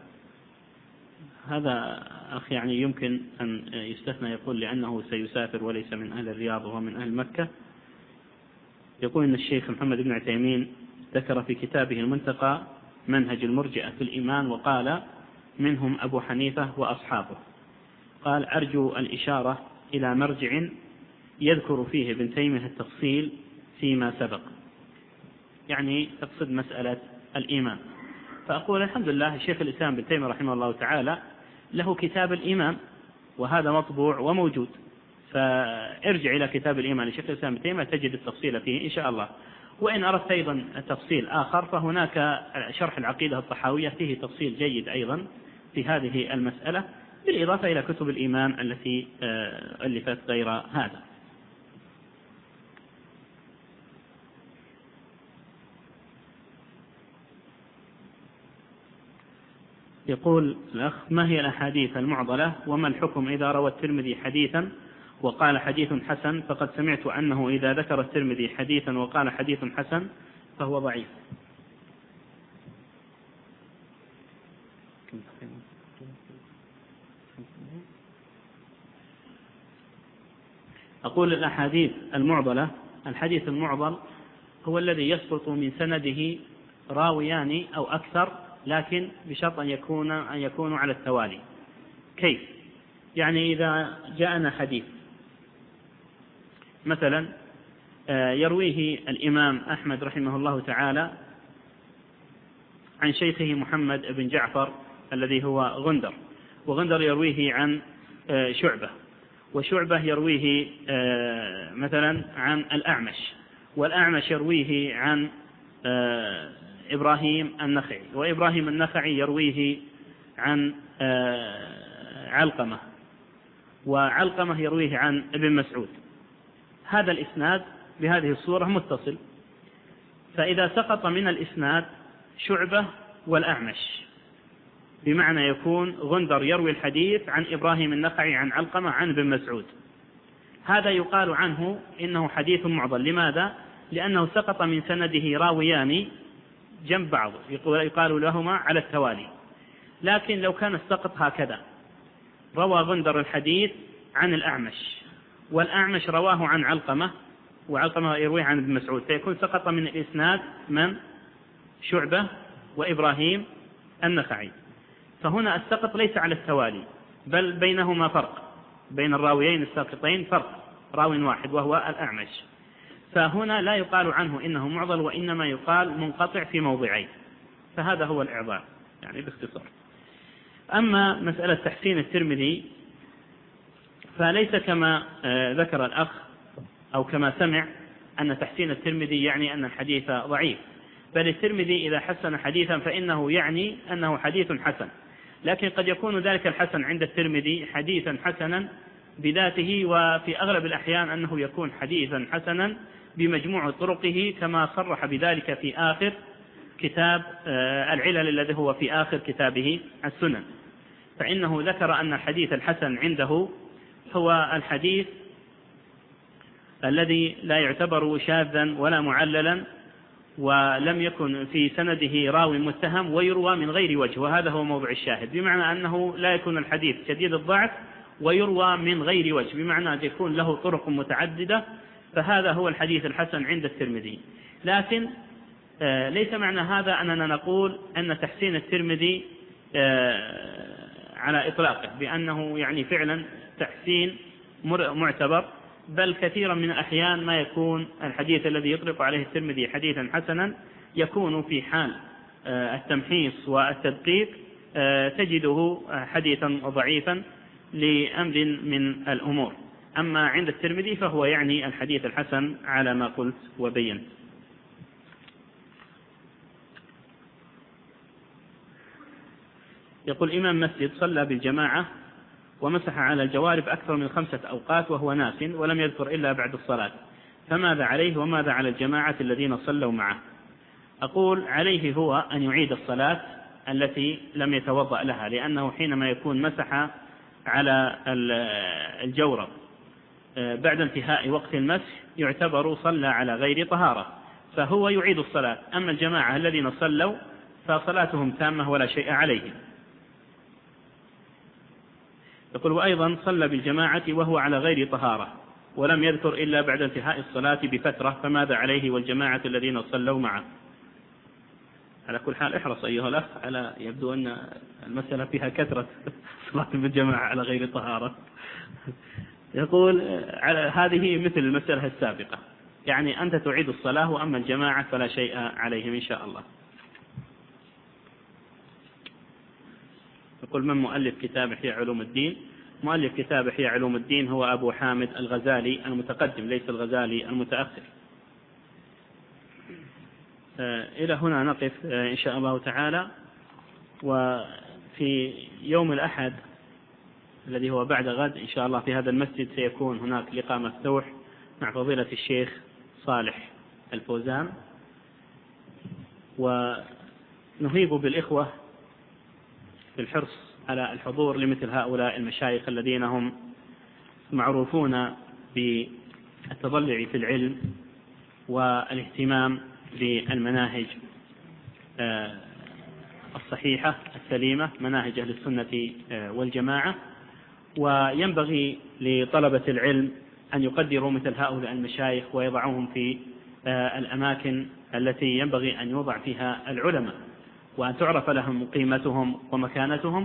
هذا أخ يعني يمكن أن يستثنى، يقول لأنه سيسافر وليس من أهل الرياض وهو من أهل مكة. يقول أن الشيخ محمد بن عثيمين ذكر في كتابه المنتقى منهج المرجئة في الإيمان، وقال: منهم أبو حنيفة وأصحابه. قال: أرجو الإشارة إلى مرجع يذكر فيه ابن تيمية التفصيل فيما سبق، يعني تقصد مسألة الإيمان. فأقول الحمد لله، الشيخ الإسلام ابن تيمية رحمه الله تعالى له كتاب الإيمان، وهذا مطبوع وموجود، فارجع إلى كتاب الإيمان للشيخ الإسلام ابن تيمية تجد التفصيل فيه إن شاء الله. وإن أردت أيضا تفصيل آخر فهناك شرح العقيدة الطحاوية فيه تفصيل جيد أيضا في هذه المسألة، بالإضافة إلى كتب الإيمان التي ألفت غير هذا. يقول الأخ: ما هي الأحاديث المعضلة، وما الحكم إذا روى الترمذي حديثا وقال حديث حسن؟ فقد سمعت أنه إذا ذكر الترمذي حديثا وقال حديث حسن فهو ضعيف. أقول الأحاديث المعضلة: الحديث المعضل هو الذي يسقط من سنده راويان أو أكثر، لكن بشرط أن يكونوا على التوالي. كيف؟ يعني إذا جاءنا حديث مثلا يرويه الإمام أحمد رحمه الله تعالى عن شيخه محمد بن جعفر الذي هو غندر، وغندر يرويه عن شعبة، وشعبة يرويه مثلا عن الأعمش، والأعمش يرويه عن إبراهيم النخعي، وإبراهيم النخعي يرويه عن علقمة، وعلقمة يرويه عن ابن مسعود. هذا الإسناد بهذه الصورة متصل. فإذا سقط من الإسناد شعبة والأعمش، بمعنى يكون غندر يروي الحديث عن إبراهيم النخعي عن علقمة عن ابن مسعود، هذا يقال عنه إنه حديث معضل. لماذا؟ لأنه سقط من سنده راويان جنب بعض يقال لهما على التوالي. لكن لو كان السقط هكذا: روى غندر الحديث عن الأعمش، والأعمش رواه عن علقمة، وعلقمة يرويه عن ابن مسعود، فيكون سقط من الإسناد من؟ شعبة وإبراهيم النخعي. فهنا السقط ليس على التوالي، بل بينهما فرق، بين الراويين الساقطين فرق، راو واحد وهو الأعمش. فهنا لا يقال عنه إنه معضل، وإنما يقال منقطع في موضعين. فهذا هو الإعضاء يعني باختصار. أما مسألة تحسين الترمذي فليس كما ذكر الأخ أو كما سمع أن تحسين الترمذي يعني أن الحديث ضعيف، بل الترمذي إذا حسن حديثا فإنه يعني أنه حديث حسن، لكن قد يكون ذلك الحسن عند الترمذي حديثا حسنا بذاته، وفي أغلب الأحيان أنه يكون حديثا حسنا بمجموع طرقه، كما صرح بذلك في آخر كتاب العلل الذي هو في آخر كتابه السنن. فإنه ذكر أن الحديث الحسن عنده هو الحديث الذي لا يعتبر شاذا ولا معللا، ولم يكن في سنده راوي متهم، ويروى من غير وجه، وهذا هو موضع الشاهد، بمعنى أنه لا يكون الحديث شديد الضعف ويروى من غير وجه، بمعنى أن يكون له طرق متعددة. فهذا هو الحديث الحسن عند الترمذي. لكن ليس معنى هذا أننا نقول أن تحسين الترمذي على إطلاقه بأنه يعني فعلا تحسين معتبر، بل كثيرا من الأحيان ما يكون الحديث الذي يطلق عليه الترمذي حديثا حسنا يكون في حال التمحيص والتدقيق تجده حديثا ضعيفا لأمر من الأمور. أما عند الترمذي فهو يعني الحديث الحسن على ما قلت وبينت. يقول إمام مسجد صلى بالجماعة ومسح على الجوارب أكثر من 5 أوقات وهو ناس ولم يذكر إلا بعد الصلاة، فماذا عليه وماذا على الجماعة الذين صلوا معه؟ أقول عليه هو أن يعيد الصلاة التي لم يتوضأ لها، لأنه حينما يكون مسح على الجورب بعد انتهاء وقت المسح يعتبر صلى على غير طهارة، فهو يعيد الصلاة. أما الجماعة الذين صلوا فصلاتهم تامة ولا شيء عليهم. يقول وأيضا صلى بالجماعة وهو على غير طهارة ولم يذكر إلا بعد انتهاء الصلاة بفترة، فماذا عليه والجماعة الذين صلوا معه؟ على كل حال احرص أيها الأخ، يبدو أن المسألة فيها كثرة صلاة بالجماعة على غير طهارة. يقول هذه مثل المسألة السابقة، يعني أنت تعيد الصلاة وأما الجماعة فلا شيء عليهم إن شاء الله. يقول من مؤلف كتاب إحياء علوم الدين؟ مؤلف كتاب إحياء علوم الدين هو أبو حامد الغزالي المتقدم، ليس الغزالي المتأخر. إلى هنا نقف إن شاء الله تعالى، وفي يوم الأحد الذي هو بعد غد إن شاء الله في هذا المسجد سيكون هناك لقاء مفتوح مع فضيلة الشيخ صالح الفوزان، ونهيب بالإخوة في الحرص على الحضور لمثل هؤلاء المشايخ الذين هم معروفون بالتضلع في العلم والاهتمام بالمناهج الصحيحة السليمة، مناهج أهل السنة والجماعة. وينبغي لطلبة العلم أن يقدروا مثل هؤلاء المشايخ ويضعوهم في الأماكن التي ينبغي أن يوضع فيها العلماء، وأن تعرف لهم قيمتهم ومكانتهم،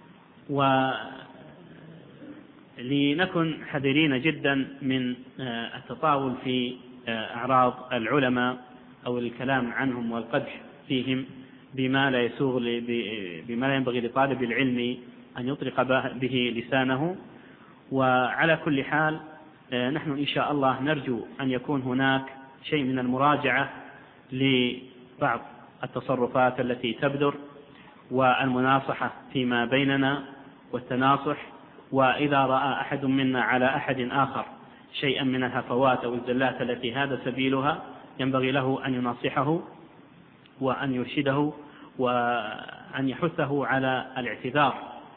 ولنكن حذرين جدا من التطاول في أعراض العلماء أو الكلام عنهم والقدح فيهم بما لا يسوغ بما لا ينبغي لطالب العلم أن يطلق به لسانه. وعلى كل حال نحن إن شاء الله نرجو أن يكون هناك شيء من المراجعة لبعض التصرفات التي تبدر والمناصحة فيما بيننا والتناصح، وإذا رأى أحد منا على أحد آخر شيئا من الهفوات أو الزلات التي هذا سبيلها ينبغي له أن يناصحه وأن يرشده وأن يحثه على الاعتذار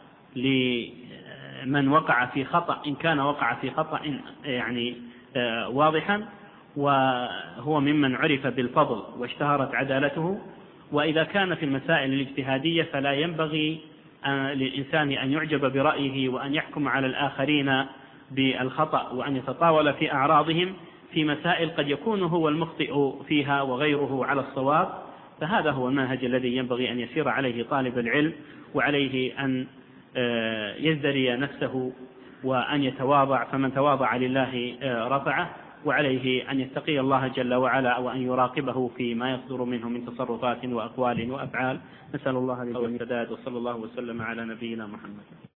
لمن وقع في خطأ، إن كان وقع في خطأ يعني واضحا وهو ممن عرف بالفضل واشتهرت عدالته. وإذا كان في المسائل الاجتهادية فلا ينبغي للإنسان أن يعجب برأيه وأن يحكم على الآخرين بالخطأ وأن يتطاول في أعراضهم في مسائل قد يكون هو المخطئ فيها وغيره على الصواب. فهذا هو المنهج الذي ينبغي أن يسير عليه طالب العلم، وعليه أن يزدري نفسه وأن يتواضع، فمن تواضع لله رفعه، وعليه أن يتقي الله جل وعلا وأن يراقبه فيما يصدر منه من تصرفات وأقوال وأفعال. نسأل الله السداد، وصلى الله وسلم على نبينا محمد.